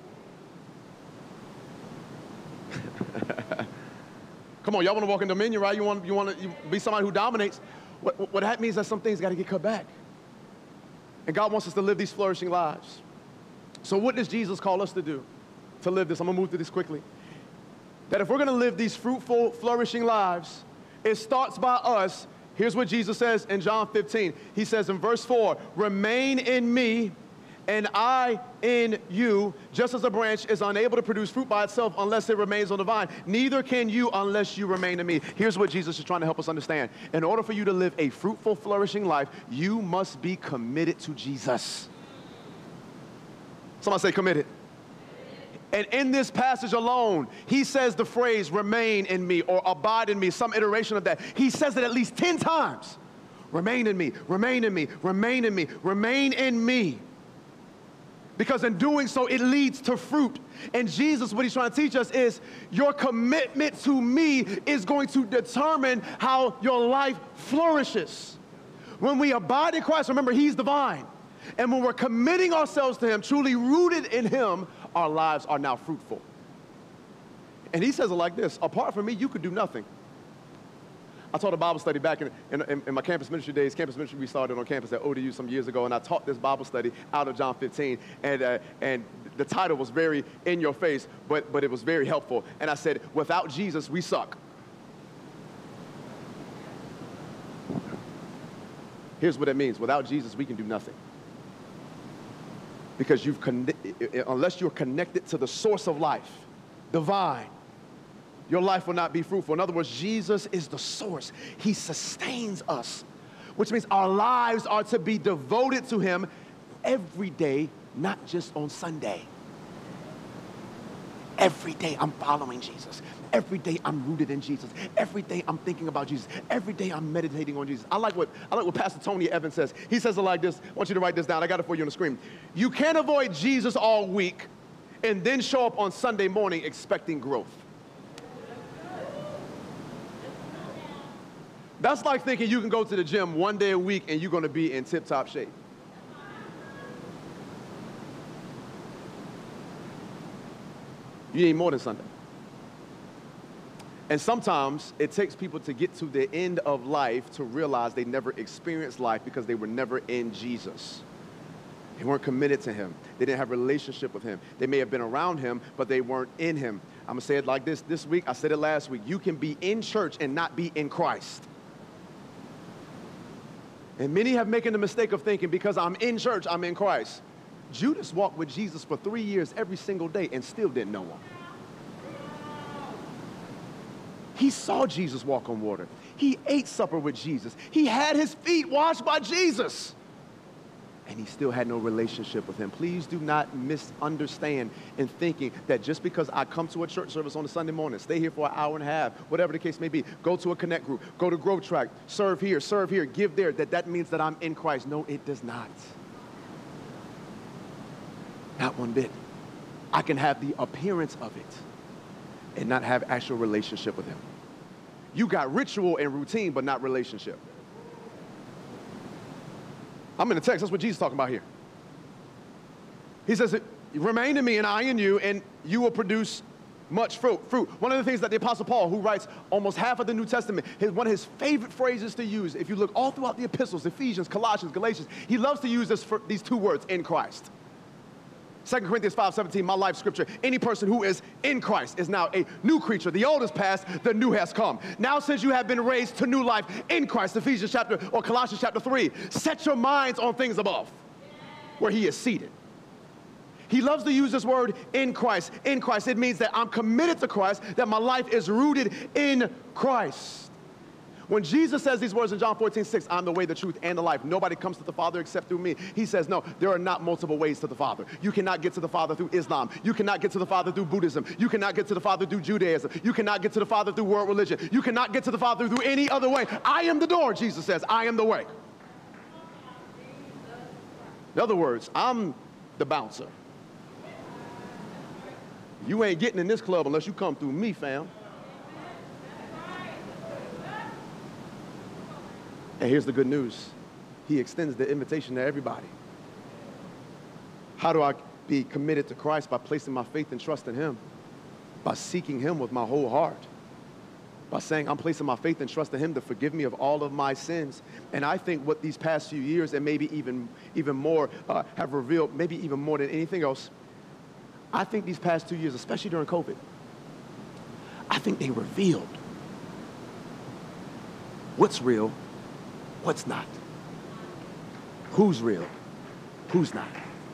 Come on, y'all want to walk in dominion, right? You want, you want to be somebody who dominates. What, what that means is that some things got to get cut back. And God wants us to live these flourishing lives. So what does Jesus call us to do to live this? I'm going to move through this quickly. That if we're going to live these fruitful, flourishing lives, it starts by us. Here's what Jesus says in John fifteen. He says in verse four, remain in me and I in you, just as a branch is unable to produce fruit by itself unless it remains on the vine. Neither can you unless you remain in me. Here's what Jesus is trying to help us understand. In order for you to live a fruitful, flourishing life, you must be committed to Jesus. Somebody say committed. And in this passage alone, he says the phrase, remain in me or abide in me, some iteration of that. He says it at least ten times. Remain in me, remain in me, remain in me, remain in me. Because in doing so, it leads to fruit. And Jesus, what he's trying to teach us is your commitment to me is going to determine how your life flourishes. When we abide in Christ, remember, he's the vine. And when we're committing ourselves to him, truly rooted in him, our lives are now fruitful. And he says it like this: apart from me, you could do nothing. I taught a Bible study back in, in, in my campus ministry days. Campus ministry we started on campus at O D U some years ago, and I taught this Bible study out of John fifteen, and, uh, and the title was very in your face, but, but it was very helpful. And I said, without Jesus, we suck. Here's what it means. Without Jesus, we can do nothing. Because you've con- unless you're connected to the source of life, divine, your life will not be fruitful. In other words, Jesus is the source. He sustains us, which means our lives are to be devoted to him every day, not just on Sunday. Every day I'm following Jesus. Every day I'm rooted in Jesus. Every day I'm thinking about Jesus. Every day I'm meditating on Jesus. I like what, I like what Pastor Tony Evans says. He says it like this. I want you to write this down. I got it for you on the screen. You can't avoid Jesus all week and then show up on Sunday morning expecting growth. That's like thinking you can go to the gym one day a week and you're going to be in tip-top shape. You need more than Sunday. And sometimes it takes people to get to the end of life to realize they never experienced life because they were never in Jesus. They weren't committed to him. They didn't have a relationship with him. They may have been around him, but they weren't in him. I'm going to say it like this this week. I said it last week. You can be in church and not be in Christ. And many have making the mistake of thinking because I'm in church, I'm in Christ. Judas walked with Jesus for three years every single day and still didn't know him. He saw Jesus walk on water. He ate supper with Jesus. He had his feet washed by Jesus. And he still had no relationship with him. Please do not misunderstand in thinking that just because I come to a church service on a Sunday morning, stay here for an hour and a half, whatever the case may be, go to a connect group, go to Growth Track, serve here, serve here, give there, that that means that I'm in Christ. No, it does not. Not one bit. I can have the appearance of it and not have actual relationship with him. You got ritual and routine, but not relationship. I'm in the text. That's what Jesus is talking about here. He says, remain in me and I in you, and you will produce much fruit. Fruit. One of the things that the Apostle Paul, who writes almost half of the New Testament, his, one of his favorite phrases to use, if you look all throughout the epistles, Ephesians, Colossians, Galatians, he loves to use this, for these two words, in Christ. Second Corinthians five seventeen, my life scripture, any person who is in Christ is now a new creature. The old is past, the new has come. Now since you have been raised to new life in Christ, Ephesians chapter, or Colossians chapter three, set your minds on things above, where he is seated. He loves to use this word, in Christ. In Christ, it means that I'm committed to Christ, that my life is rooted in Christ. When Jesus says these words in John fourteen six, I'm the way, the truth, and the life. Nobody comes to the Father except through me. He says, no, there are not multiple ways to the Father. You cannot get to the Father through Islam. You cannot get to the Father through Buddhism. You cannot get to the Father through Judaism. You cannot get to the Father through world religion. You cannot get to the Father through any other way. I am the door, Jesus says. I am the way. In other words, I'm the bouncer. You ain't getting in this club unless you come through me, fam. And here's the good news. He extends the invitation to everybody. How do I be committed to Christ? By placing my faith and trust in him. By seeking him with my whole heart. By saying, I'm placing my faith and trust in him to forgive me of all of my sins. And I think what these past few years, and maybe even, even more, uh, have revealed, maybe even more than anything else, I think these past two years, especially during COVID, I think they revealed what's real, what's not. Who's real, who's not.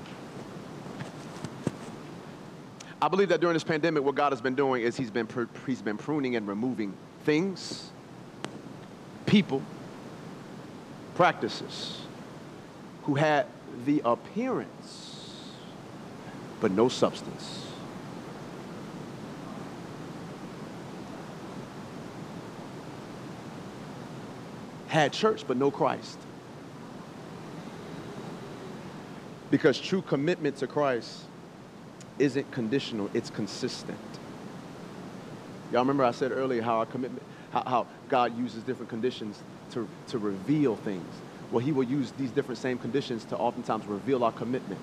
I believe that during this pandemic, what God has been doing is he's been, pr- he's been pruning and removing things, people, practices who had the appearance, but no substance. Had church, but no Christ. Because true commitment to Christ isn't conditional, it's consistent. Y'all remember I said earlier how our commitment, how, how God uses different conditions to, to reveal things. Well, he will use these different same conditions to oftentimes reveal our commitment.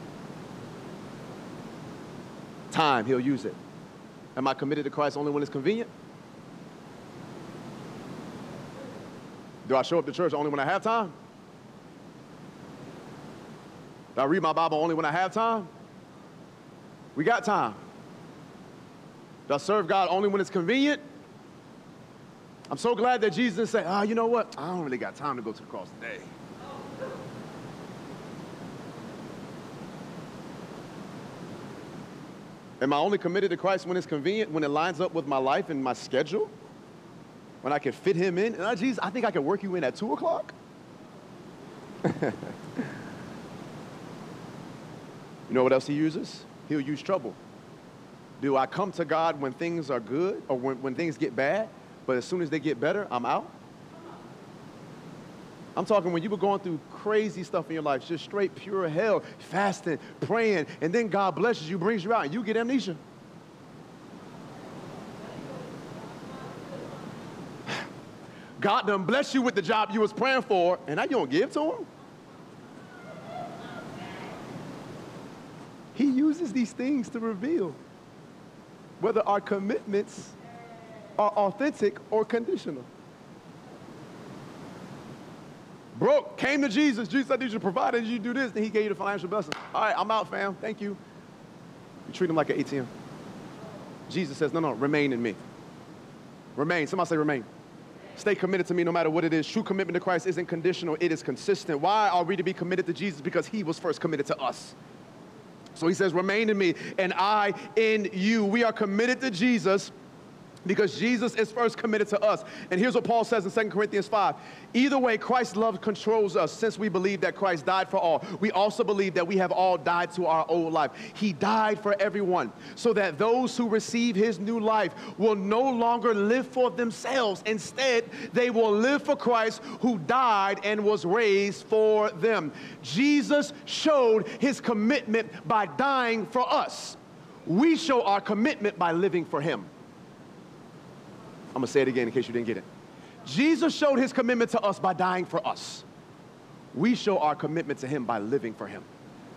Time, he'll use it. Am I committed to Christ only when it's convenient? Do I show up to church only when I have time? Do I read my Bible only when I have time? We got time. Do I serve God only when it's convenient? I'm so glad that Jesus said, ah, oh, you know what? I don't really got time to go to the cross today. Am I only committed to Christ when it's convenient, when it lines up with my life and my schedule? When I can fit him in? And I, Jesus, I think I can work you in at two o'clock? You know what else he uses? He'll use trouble. Do I come to God when things are good or when, when things get bad, but as soon as they get better, I'm out? I'm talking when you were going through crazy stuff in your life, just straight pure hell, fasting, praying, and then God blesses you, brings you out, and you get amnesia. God done bless you with the job you was praying for, and now you don't give to him? He uses these things to reveal whether our commitments are authentic or conditional. Broke, came to Jesus. Jesus, I need you to provide, I need you to do this, and he gave you the financial blessing. All right, I'm out, fam. Thank you. You treat him like an A T M. Jesus says, no, no, remain in me. Remain. Somebody say remain. Stay committed to me no matter what it is. True commitment to Christ isn't conditional. It is consistent. Why are we to be committed to Jesus? Because he was first committed to us. So he says, remain in me and I in you. We are committed to Jesus because Jesus is first committed to us. And here's what Paul says in Second Corinthians five. Either way, Christ's love controls us. Since we believe that Christ died for all, we also believe that we have all died to our old life. He died for everyone so that those who receive his new life will no longer live for themselves. Instead, they will live for Christ who died and was raised for them. Jesus showed his commitment by dying for us. We show our commitment by living for him. I'm going to say it again in case you didn't get it. Jesus showed his commitment to us by dying for us. We show our commitment to him by living for him.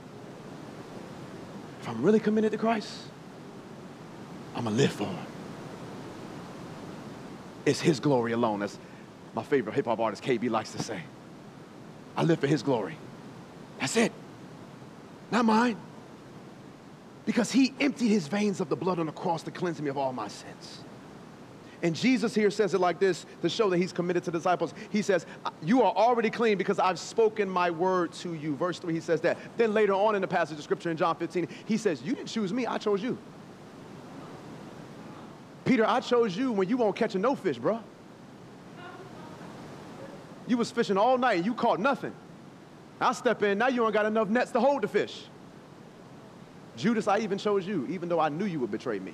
If I'm really committed to Christ, I'm going to live for him. It's his glory alone. As my favorite hip-hop artist, K B, likes to say. I live for his glory. That's it. Not mine. Because he emptied his veins of the blood on the cross to cleanse me of all my sins. And Jesus here says it like this to show that he's committed to disciples. He says, you are already clean because I've spoken my word to you. Verse three, he says that. Then later on in the passage of scripture in John fifteen, he says, you didn't choose me, I chose you. Peter, I chose you when you won't catch a no fish, bro. You was fishing all night and you caught nothing. I step in, now you ain't got enough nets to hold the fish. Judas, I even chose you, even though I knew you would betray me.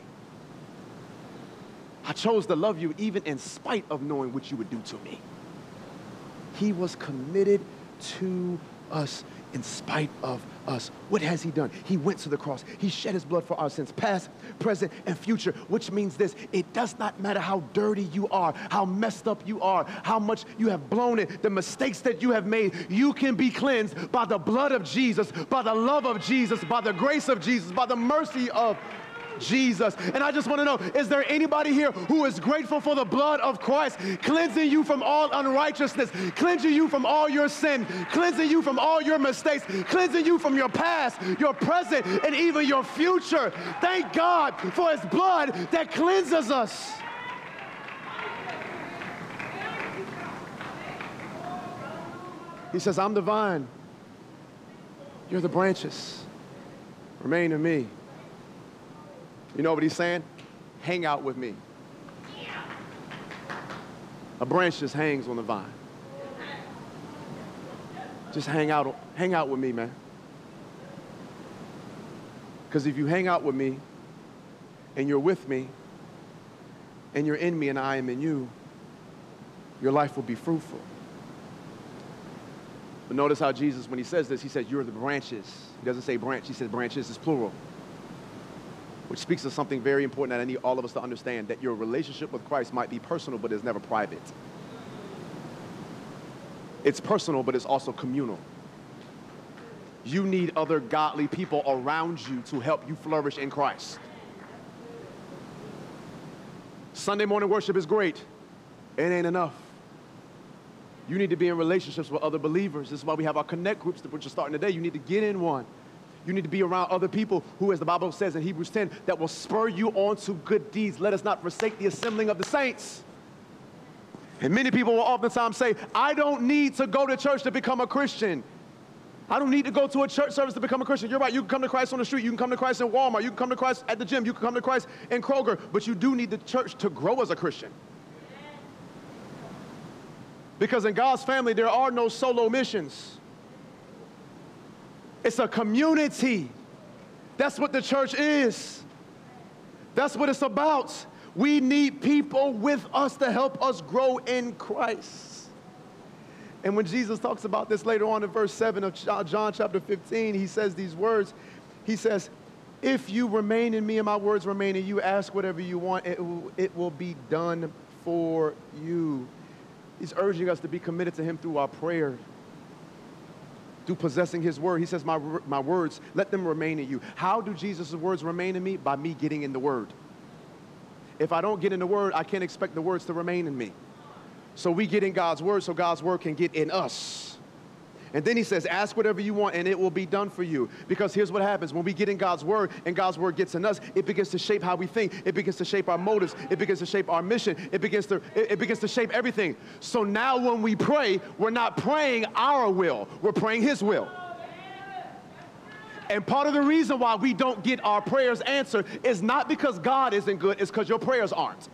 I chose to love you even in spite of knowing what you would do to me. He was committed to us in spite of us. What has he done? He went to the cross. He shed his blood for our sins, past, present, and future, which means this: it does not matter how dirty you are, how messed up you are, how much you have blown it, the mistakes that you have made, you can be cleansed by the blood of Jesus, by the love of Jesus, by the grace of Jesus, by the mercy of Jesus. And I just want to know, is there anybody here who is grateful for the blood of Christ, cleansing you from all unrighteousness, cleansing you from all your sin, cleansing you from all your mistakes, cleansing you from your past, your present, and even your future? Thank God for his blood that cleanses us. He says, I'm the vine, you're the branches. Remain in me. You know what he's saying? Hang out with me. A branch just hangs on the vine. Just hang out, hang out with me, man. Because if you hang out with me and you're with me and you're in me and I am in you, your life will be fruitful. But notice how Jesus, when he says this, he says, you're the branches. He doesn't say branch, he says branches is plural. Which speaks of something very important that I need all of us to understand, that your relationship with Christ might be personal, but it's never private. It's personal, but it's also communal. You need other godly people around you to help you flourish in Christ. Sunday morning worship is great. It ain't enough. You need to be in relationships with other believers. This is why we have our connect groups that we're just starting today. You need to get in one. You need to be around other people who, as the Bible says in Hebrews ten, that will spur you on to good deeds. Let us not forsake the assembling of the saints. And many people will oftentimes say, I don't need to go to church to become a Christian. I don't need to go to a church service to become a Christian. You're right. You can come to Christ on the street. You can come to Christ in Walmart. You can come to Christ at the gym. You can come to Christ in Kroger. But you do need the church to grow as a Christian. Because in God's family, there are no solo missions. It's a community. That's what the church is. That's what it's about. We need people with us to help us grow in Christ. And when Jesus talks about this later on in verse seven of John chapter fifteen, he says these words. He says, if you remain in me and my words remain in you, ask whatever you want, it will, it will be done for you. He's urging us to be committed to him through our prayer, through possessing his word. He says, my, my words, let them remain in you. How do Jesus' words remain in me? By me getting in the word. If I don't get in the word, I can't expect the words to remain in me. So we get in God's word so God's word can get in us. And then he says, ask whatever you want and it will be done for you. Because here's what happens. When we get in God's word and God's word gets in us, it begins to shape how we think. It begins to shape our motives. It begins to shape our mission. It begins to, it, it begins to shape everything. So now when we pray, we're not praying our will. We're praying his will. And part of the reason why we don't get our prayers answered is not because God isn't good, it's because your prayers aren't.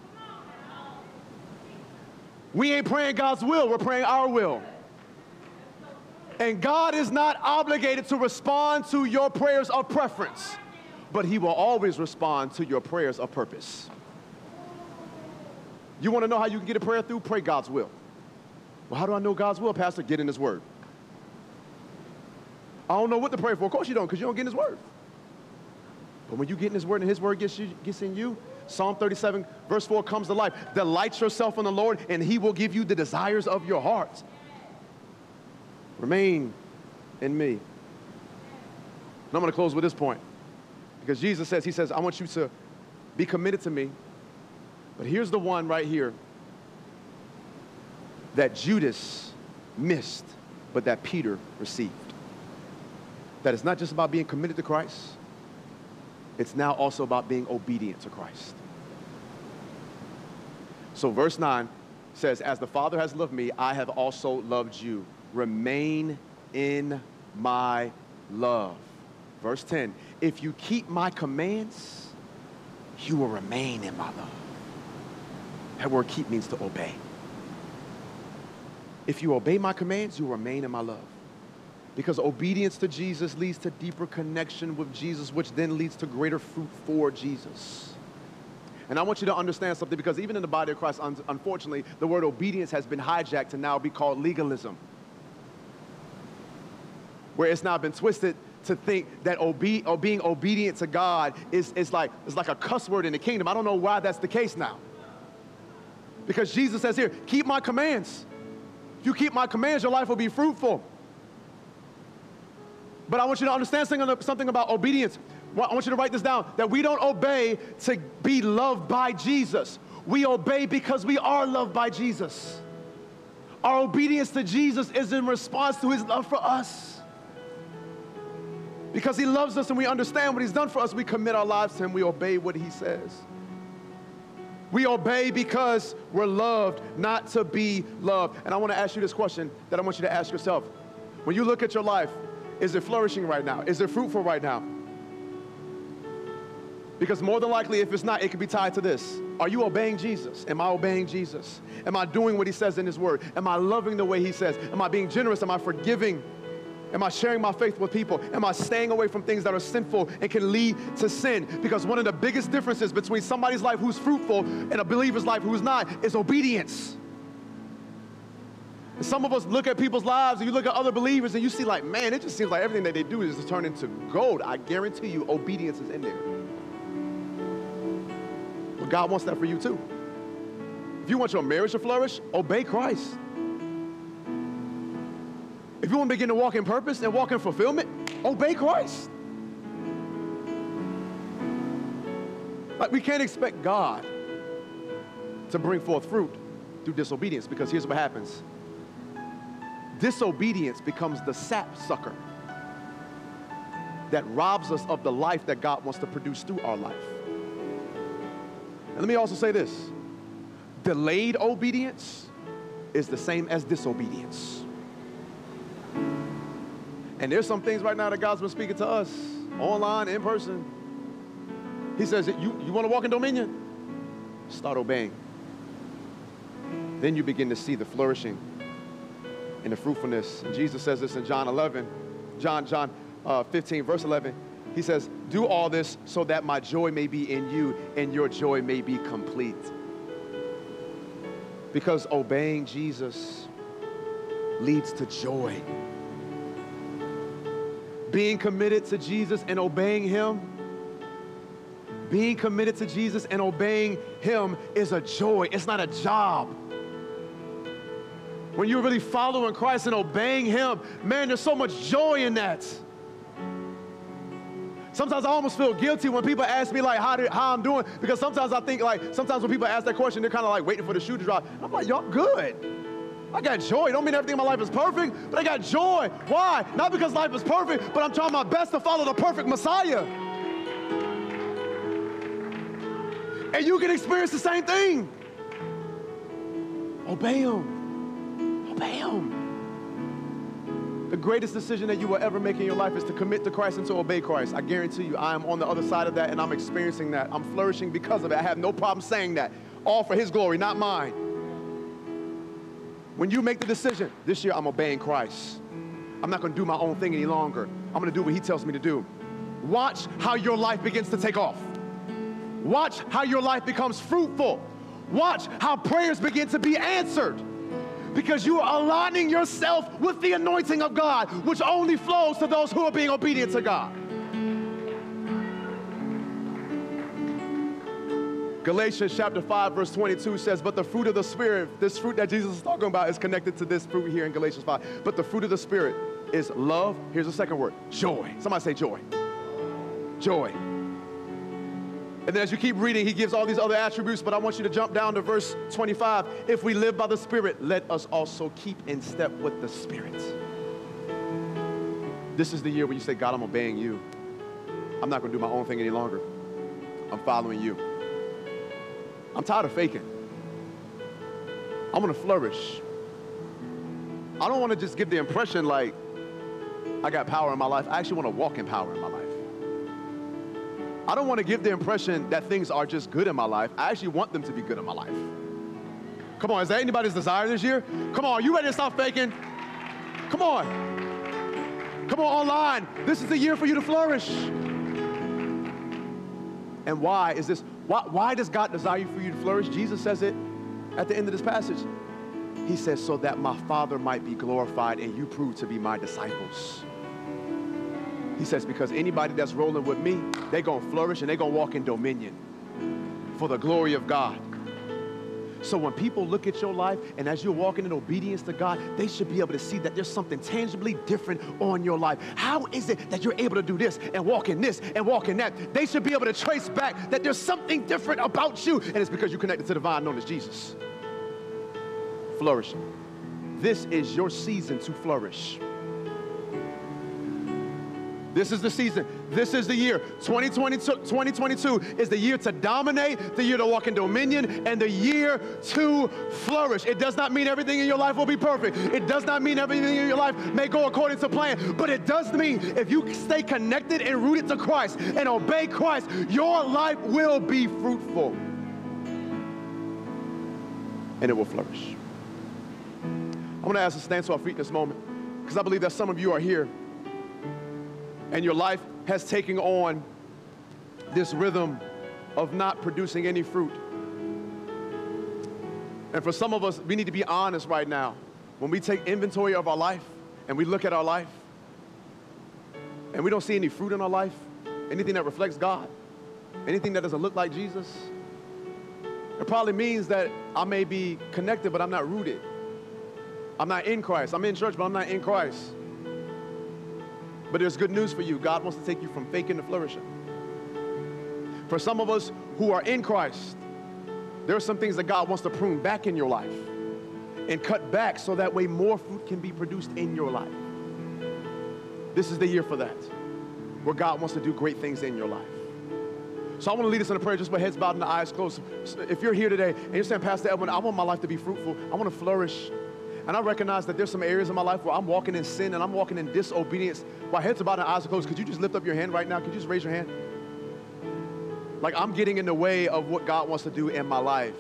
We ain't praying God's will, we're praying our will. And God is not obligated to respond to your prayers of preference, but he will always respond to your prayers of purpose. You want to know how you can get a prayer through? Pray God's will. Well, how do I know God's will, Pastor? Get in his word. I don't know what to pray for. Of course you don't, because you don't get in his word. But when you get in his word and his word gets, you, gets in you, Psalm thirty-seven, verse four comes to life. Delight yourself in the Lord, and he will give you the desires of your heart. Remain in me. And I'm going to close with this point. Because Jesus says, he says, I want you to be committed to me. But here's the one right here that Judas missed, but that Peter received. That it's not just about being committed to Christ. It's now also about being obedient to Christ. So verse nine says, as the Father has loved me, I have also loved you. Remain in my love. Verse ten, if you keep my commands, you will remain in my love. That word keep means to obey. If you obey my commands, you will remain in my love. Because obedience to Jesus leads to deeper connection with Jesus, which then leads to greater fruit for Jesus. And I want you to understand something, because even in the body of Christ, un unfortunately, the word obedience has been hijacked to now be called legalism. Where it's now been twisted to think that obe or being obedient to God is, is, like, is like a cuss word in the kingdom. I don't know why that's the case now. Because Jesus says here, keep my commands. If you keep my commands, your life will be fruitful. But I want you to understand something about obedience. I want you to write this down, that we don't obey to be loved by Jesus. We obey because we are loved by Jesus. Our obedience to Jesus is in response to his love for us. Because he loves us and we understand what he's done for us, we commit our lives to him. We obey what he says. We obey because we're loved, not to be loved. And I want to ask you this question that I want you to ask yourself. When you look at your life, is it flourishing right now? Is it fruitful right now? Because more than likely, if it's not, it could be tied to this. Are you obeying Jesus? Am I obeying Jesus? Am I doing what he says in his word? Am I loving the way he says? Am I being generous? Am I forgiving? Am I sharing my faith with people? Am I staying away from things that are sinful and can lead to sin? Because one of the biggest differences between somebody's life who's fruitful and a believer's life who's not is obedience. And some of us look at people's lives and you look at other believers and you see like, man, it just seems like everything that they do is just turn into gold. I guarantee you obedience is in there. But God wants that for you too. If you want your marriage to flourish, obey Christ. If you want to begin to walk in purpose and walk in fulfillment, obey Christ. Like, we can't expect God to bring forth fruit through disobedience, because here's what happens. disobedience becomes the sap sucker that robs us of the life that God wants to produce through our life. And let me also say this. Delayed obedience is the same as disobedience. And there's some things right now that God's been speaking to us, online, in person. He says, you, you want to walk in dominion? Start obeying. Then you begin to see the flourishing and the fruitfulness. And Jesus says this in John eleven, John, John uh, fifteen, verse eleven. He says, do all this so that my joy may be in you and your joy may be complete. Because obeying Jesus leads to joy. Being committed to Jesus and obeying him, being committed to Jesus and obeying him is a joy. It's not a job. When you're really following Christ and obeying him, man, there's so much joy in that. Sometimes I almost feel guilty when people ask me like how, did, how I'm doing, because sometimes I think like, sometimes when people ask that question, they're kind of like waiting for the shoe to drop. I'm like, y'all good. I got joy. Don't mean everything in my life is perfect, but I got joy. Why? Not because life is perfect, but I'm trying my best to follow the perfect Messiah. And you can experience the same thing. Obey him. Obey him. The greatest decision that you will ever make in your life is to commit to Christ and to obey Christ. I guarantee you, I am on the other side of that, and I'm experiencing that. I'm flourishing because of it. I have no problem saying that. All for his glory, not mine. When you make the decision, this year I'm obeying Christ. I'm not going to do my own thing any longer. I'm going to do what he tells me to do. Watch how your life begins to take off. Watch how your life becomes fruitful. Watch how prayers begin to be answered. Because you are aligning yourself with the anointing of God, which only flows to those who are being obedient to God. Galatians chapter five, verse twenty-two says, but the fruit of the Spirit, this fruit that Jesus is talking about is connected to this fruit here in Galatians five. But the fruit of the Spirit is love. Here's the second word, joy. Somebody say joy. Joy. And then as you keep reading, he gives all these other attributes, but I want you to jump down to verse twenty-five. If we live by the Spirit, let us also keep in step with the Spirit. This is the year when you say, God, I'm obeying you. I'm not going to do my own thing any longer. I'm following you. I'm tired of faking. I'm going to flourish. I don't want to just give the impression like I got power in my life. I actually want to walk in power in my life. I don't want to give the impression that things are just good in my life. I actually want them to be good in my life. Come on, is that anybody's desire this year? Come on, are you ready to stop faking? Come on. Come on, online. This is the year for you to flourish. And why is this? Why, why does God desire for you to flourish? Jesus says it at the end of this passage. He says, so that my Father might be glorified and you prove to be my disciples. He says, because anybody that's rolling with me, they're going to flourish and they're going to walk in dominion for the glory of God. So when people look at your life and as you're walking in obedience to God, they should be able to see that there's something tangibly different on your life. How is it that you're able to do this and walk in this and walk in that? They should be able to trace back that there's something different about you, and it's because you're connected to the vine known as Jesus. Flourishing. This is your season to flourish. This is the season. This is the year. twenty twenty-two is the year to dominate, the year to walk in dominion, and the year to flourish. It does not mean everything in your life will be perfect. It does not mean everything in your life may go according to plan, but it does mean if you stay connected and rooted to Christ and obey Christ, your life will be fruitful. And it will flourish. I'm going to ask us to stand to our feet in this moment, because I believe that some of you are here and your life has taken on this rhythm of not producing any fruit. And for some of us, we need to be honest right now. When we take inventory of our life and we look at our life and we don't see any fruit in our life, anything that reflects God, anything that doesn't look like Jesus, it probably means that I may be connected, but I'm not rooted. I'm not in Christ. I'm in church, but I'm not in Christ. But there's good news for you. God wants to take you from faking to flourishing. For some of us who are in Christ, there are some things that God wants to prune back in your life. and cut back so that way more fruit can be produced in your life. This is the year for that, where God wants to do great things in your life. So I want to lead us in a prayer just with heads bowed and the eyes closed. If you're here today and you're saying, Pastor Edwin, I want my life to be fruitful. I want to flourish. And I recognize that there's some areas in my life where I'm walking in sin and I'm walking in disobedience. While heads are bowed and eyes are closed, could you just lift up your hand right now? Could you just raise your hand? Like I'm getting in the way of what God wants to do in my life.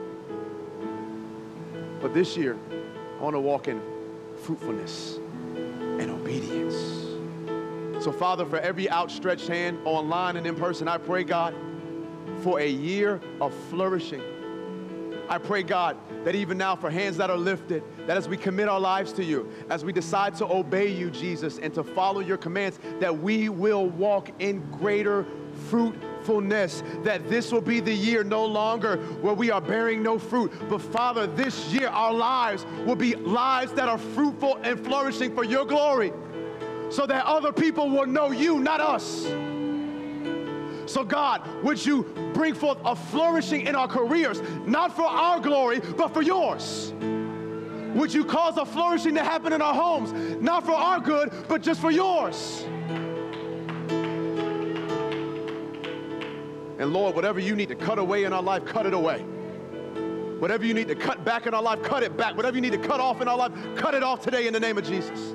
But this year, I want to walk in fruitfulness and obedience. So Father, for every outstretched hand online and in person, I pray, God, for a year of flourishing. I pray, God, that even now for hands that are lifted, that as we commit our lives to you, as we decide to obey you, Jesus, and to follow your commands, that we will walk in greater fruitfulness, that this will be the year no longer where we are bearing no fruit, but Father, this year our lives will be lives that are fruitful and flourishing for your glory, so that other people will know you, not us. So God, would you bring forth a flourishing in our careers, not for our glory, but for yours? Would you cause a flourishing to happen in our homes, not for our good, but just for yours? And Lord, whatever you need to cut away in our life, cut it away. Whatever you need to cut back in our life, cut it back. Whatever you need to cut off in our life, cut it off today in the name of Jesus.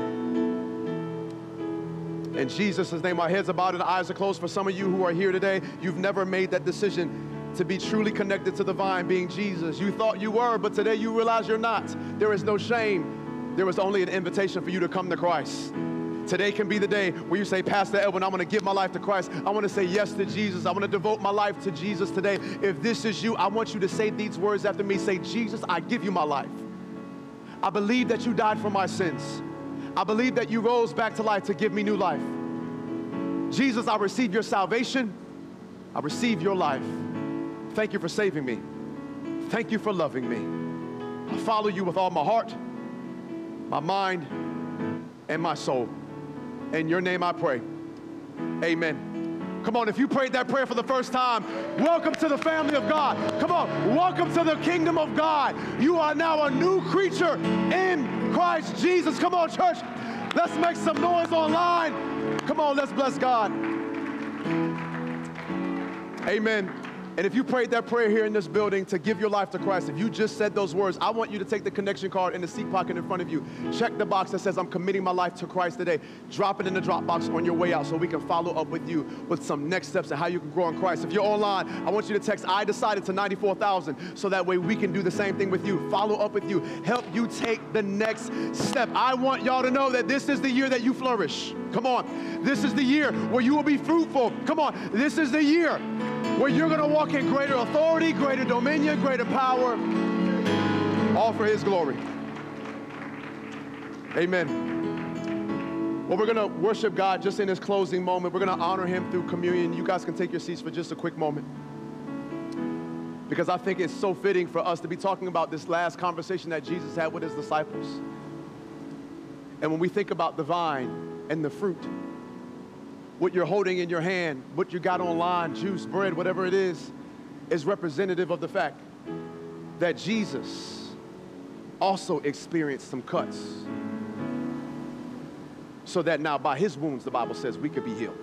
In Jesus' name, our heads are bowed and our eyes are closed. For some of you who are here today, you've never made that decision to be truly connected to the vine, being Jesus. You thought you were, but today you realize you're not. There is no shame. There is only an invitation for you to come to Christ. Today can be the day where you say, Pastor Edwin, I want to give my life to Christ. I want to say yes to Jesus. I want to devote my life to Jesus today. If this is you, I want you to say these words after me. Say, Jesus, I give you my life. I believe that you died for my sins. I believe that you rose back to life to give me new life. Jesus, I receive your salvation. I receive your life. Thank you for saving me. Thank you for loving me. I follow you with all my heart, my mind, and my soul. In your name I pray. Amen. Come on, if you prayed that prayer for the first time, welcome to the family of God. Come on, welcome to the kingdom of God. You are now a new creature in Christ Jesus. Come on, church. Let's make some noise online. Come on, let's bless God. Amen. And if you prayed that prayer here in this building to give your life to Christ, if you just said those words, I want you to take the connection card in the seat pocket in front of you. Check the box that says, I'm committing my life to Christ today. Drop it in the drop box on your way out so we can follow up with you with some next steps and how you can grow in Christ. If you're online, I want you to text, I decided to ninety-four thousand, so that way we can do the same thing with you, follow up with you, help you take the next step. I want y'all to know that this is the year that you flourish. Come on. This is the year where you will be fruitful. Come on. This is the year where you're going to walk in greater authority, greater dominion, greater power, all for his glory. Amen. Well, we're going to worship God just in this closing moment. We're going to honor him through communion. You guys can take your seats for just a quick moment, because I think it's so fitting for us to be talking about this last conversation that Jesus had with his disciples. And when we think about the vine and the fruit, what you're holding in your hand, what you got online, juice, bread, whatever it is, is representative of the fact that Jesus also experienced some cuts, so that now by his wounds, the Bible says, we could be healed.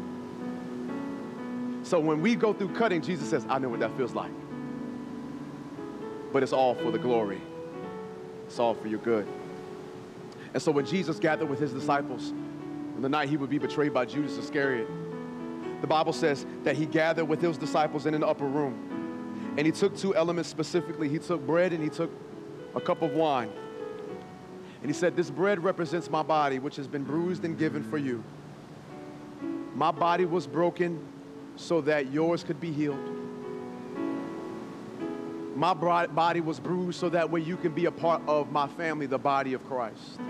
So when we go through cutting, Jesus says, I know what that feels like. But it's all for the glory. It's all for your good. And so when Jesus gathered with his disciples, on the night he would be betrayed by Judas Iscariot, the Bible says that he gathered with his disciples in an upper room. And he took two elements specifically. He took bread and he took a cup of wine. And he said, this bread represents my body, which has been bruised and given for you. My body was broken so that yours could be healed. My body was bruised so that way you can be a part of my family, the body of Christ.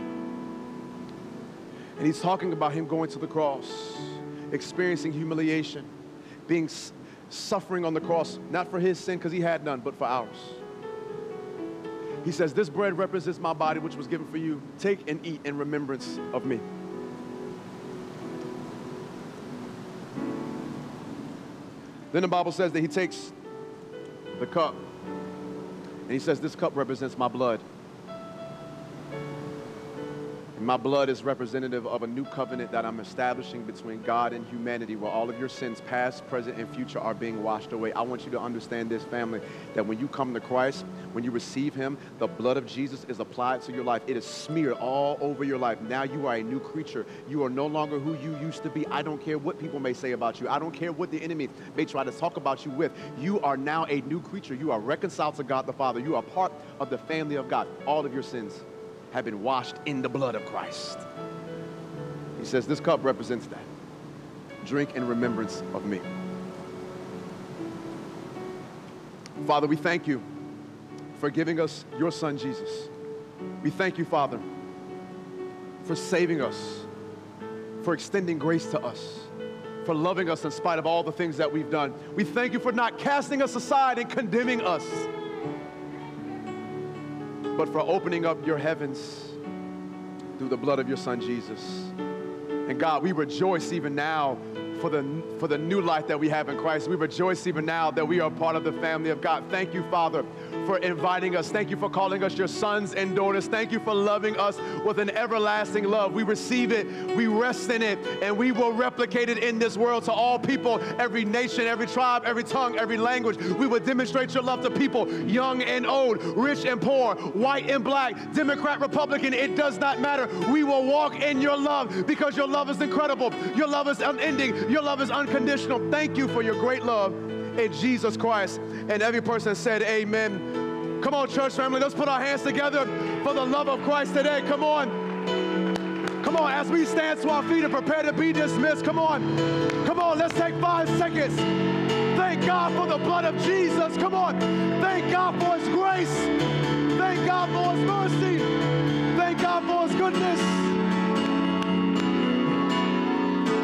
And he's talking about him going to the cross, experiencing humiliation, being suffering on the cross, not for his sin because he had none, but for ours. He says, this bread represents my body, which was given for you. Take and eat in remembrance of me. Then the Bible says that he takes the cup And he says, this cup represents my blood. And my blood is representative of a new covenant that I'm establishing between God and humanity, where all of your sins, past, present, and future, are being washed away. I want you to understand this, family, that when you come to Christ, when you receive him, the blood of Jesus is applied to your life. It is smeared all over your life. Now you are a new creature. You are no longer who you used to be. I don't care what people may say about you. I don't care what the enemy may try to talk about you with. You are now a new creature. You are reconciled to God the Father. You are part of the family of God. All of your sins have been washed in the blood of Christ. He says this cup represents that. Drink in remembrance of me. Father, we thank you for giving us your son, Jesus. We thank you, Father, for saving us, for extending grace to us, for loving us in spite of all the things that we've done. We thank you for not casting us aside and condemning us, but for opening up your heavens through the blood of your son, Jesus. And God, we rejoice even now for the, for the new life that we have in Christ. We rejoice even now that we are part of the family of God. Thank you, Father, for inviting us. Thank you for calling us your sons and daughters. Thank you for loving us with an everlasting love. We receive it, we rest in it, and we will replicate it in this world to all people, every nation, every tribe, every tongue, every language. We will demonstrate your love to people, young and old, rich and poor, white and black, Democrat, Republican, it does not matter. We will walk in your love because your love is incredible. Your love is unending. Your love is unconditional. Thank you for your great love in Jesus Christ. And every person said amen. Come on, church family, let's put our hands together for the love of Christ today. Come on. Come on, as we stand to our feet and prepare to be dismissed. Come on. Come on, let's take five seconds. Thank God for the blood of Jesus. Come on. Thank God for his grace. Thank God for his mercy. Thank God for his goodness.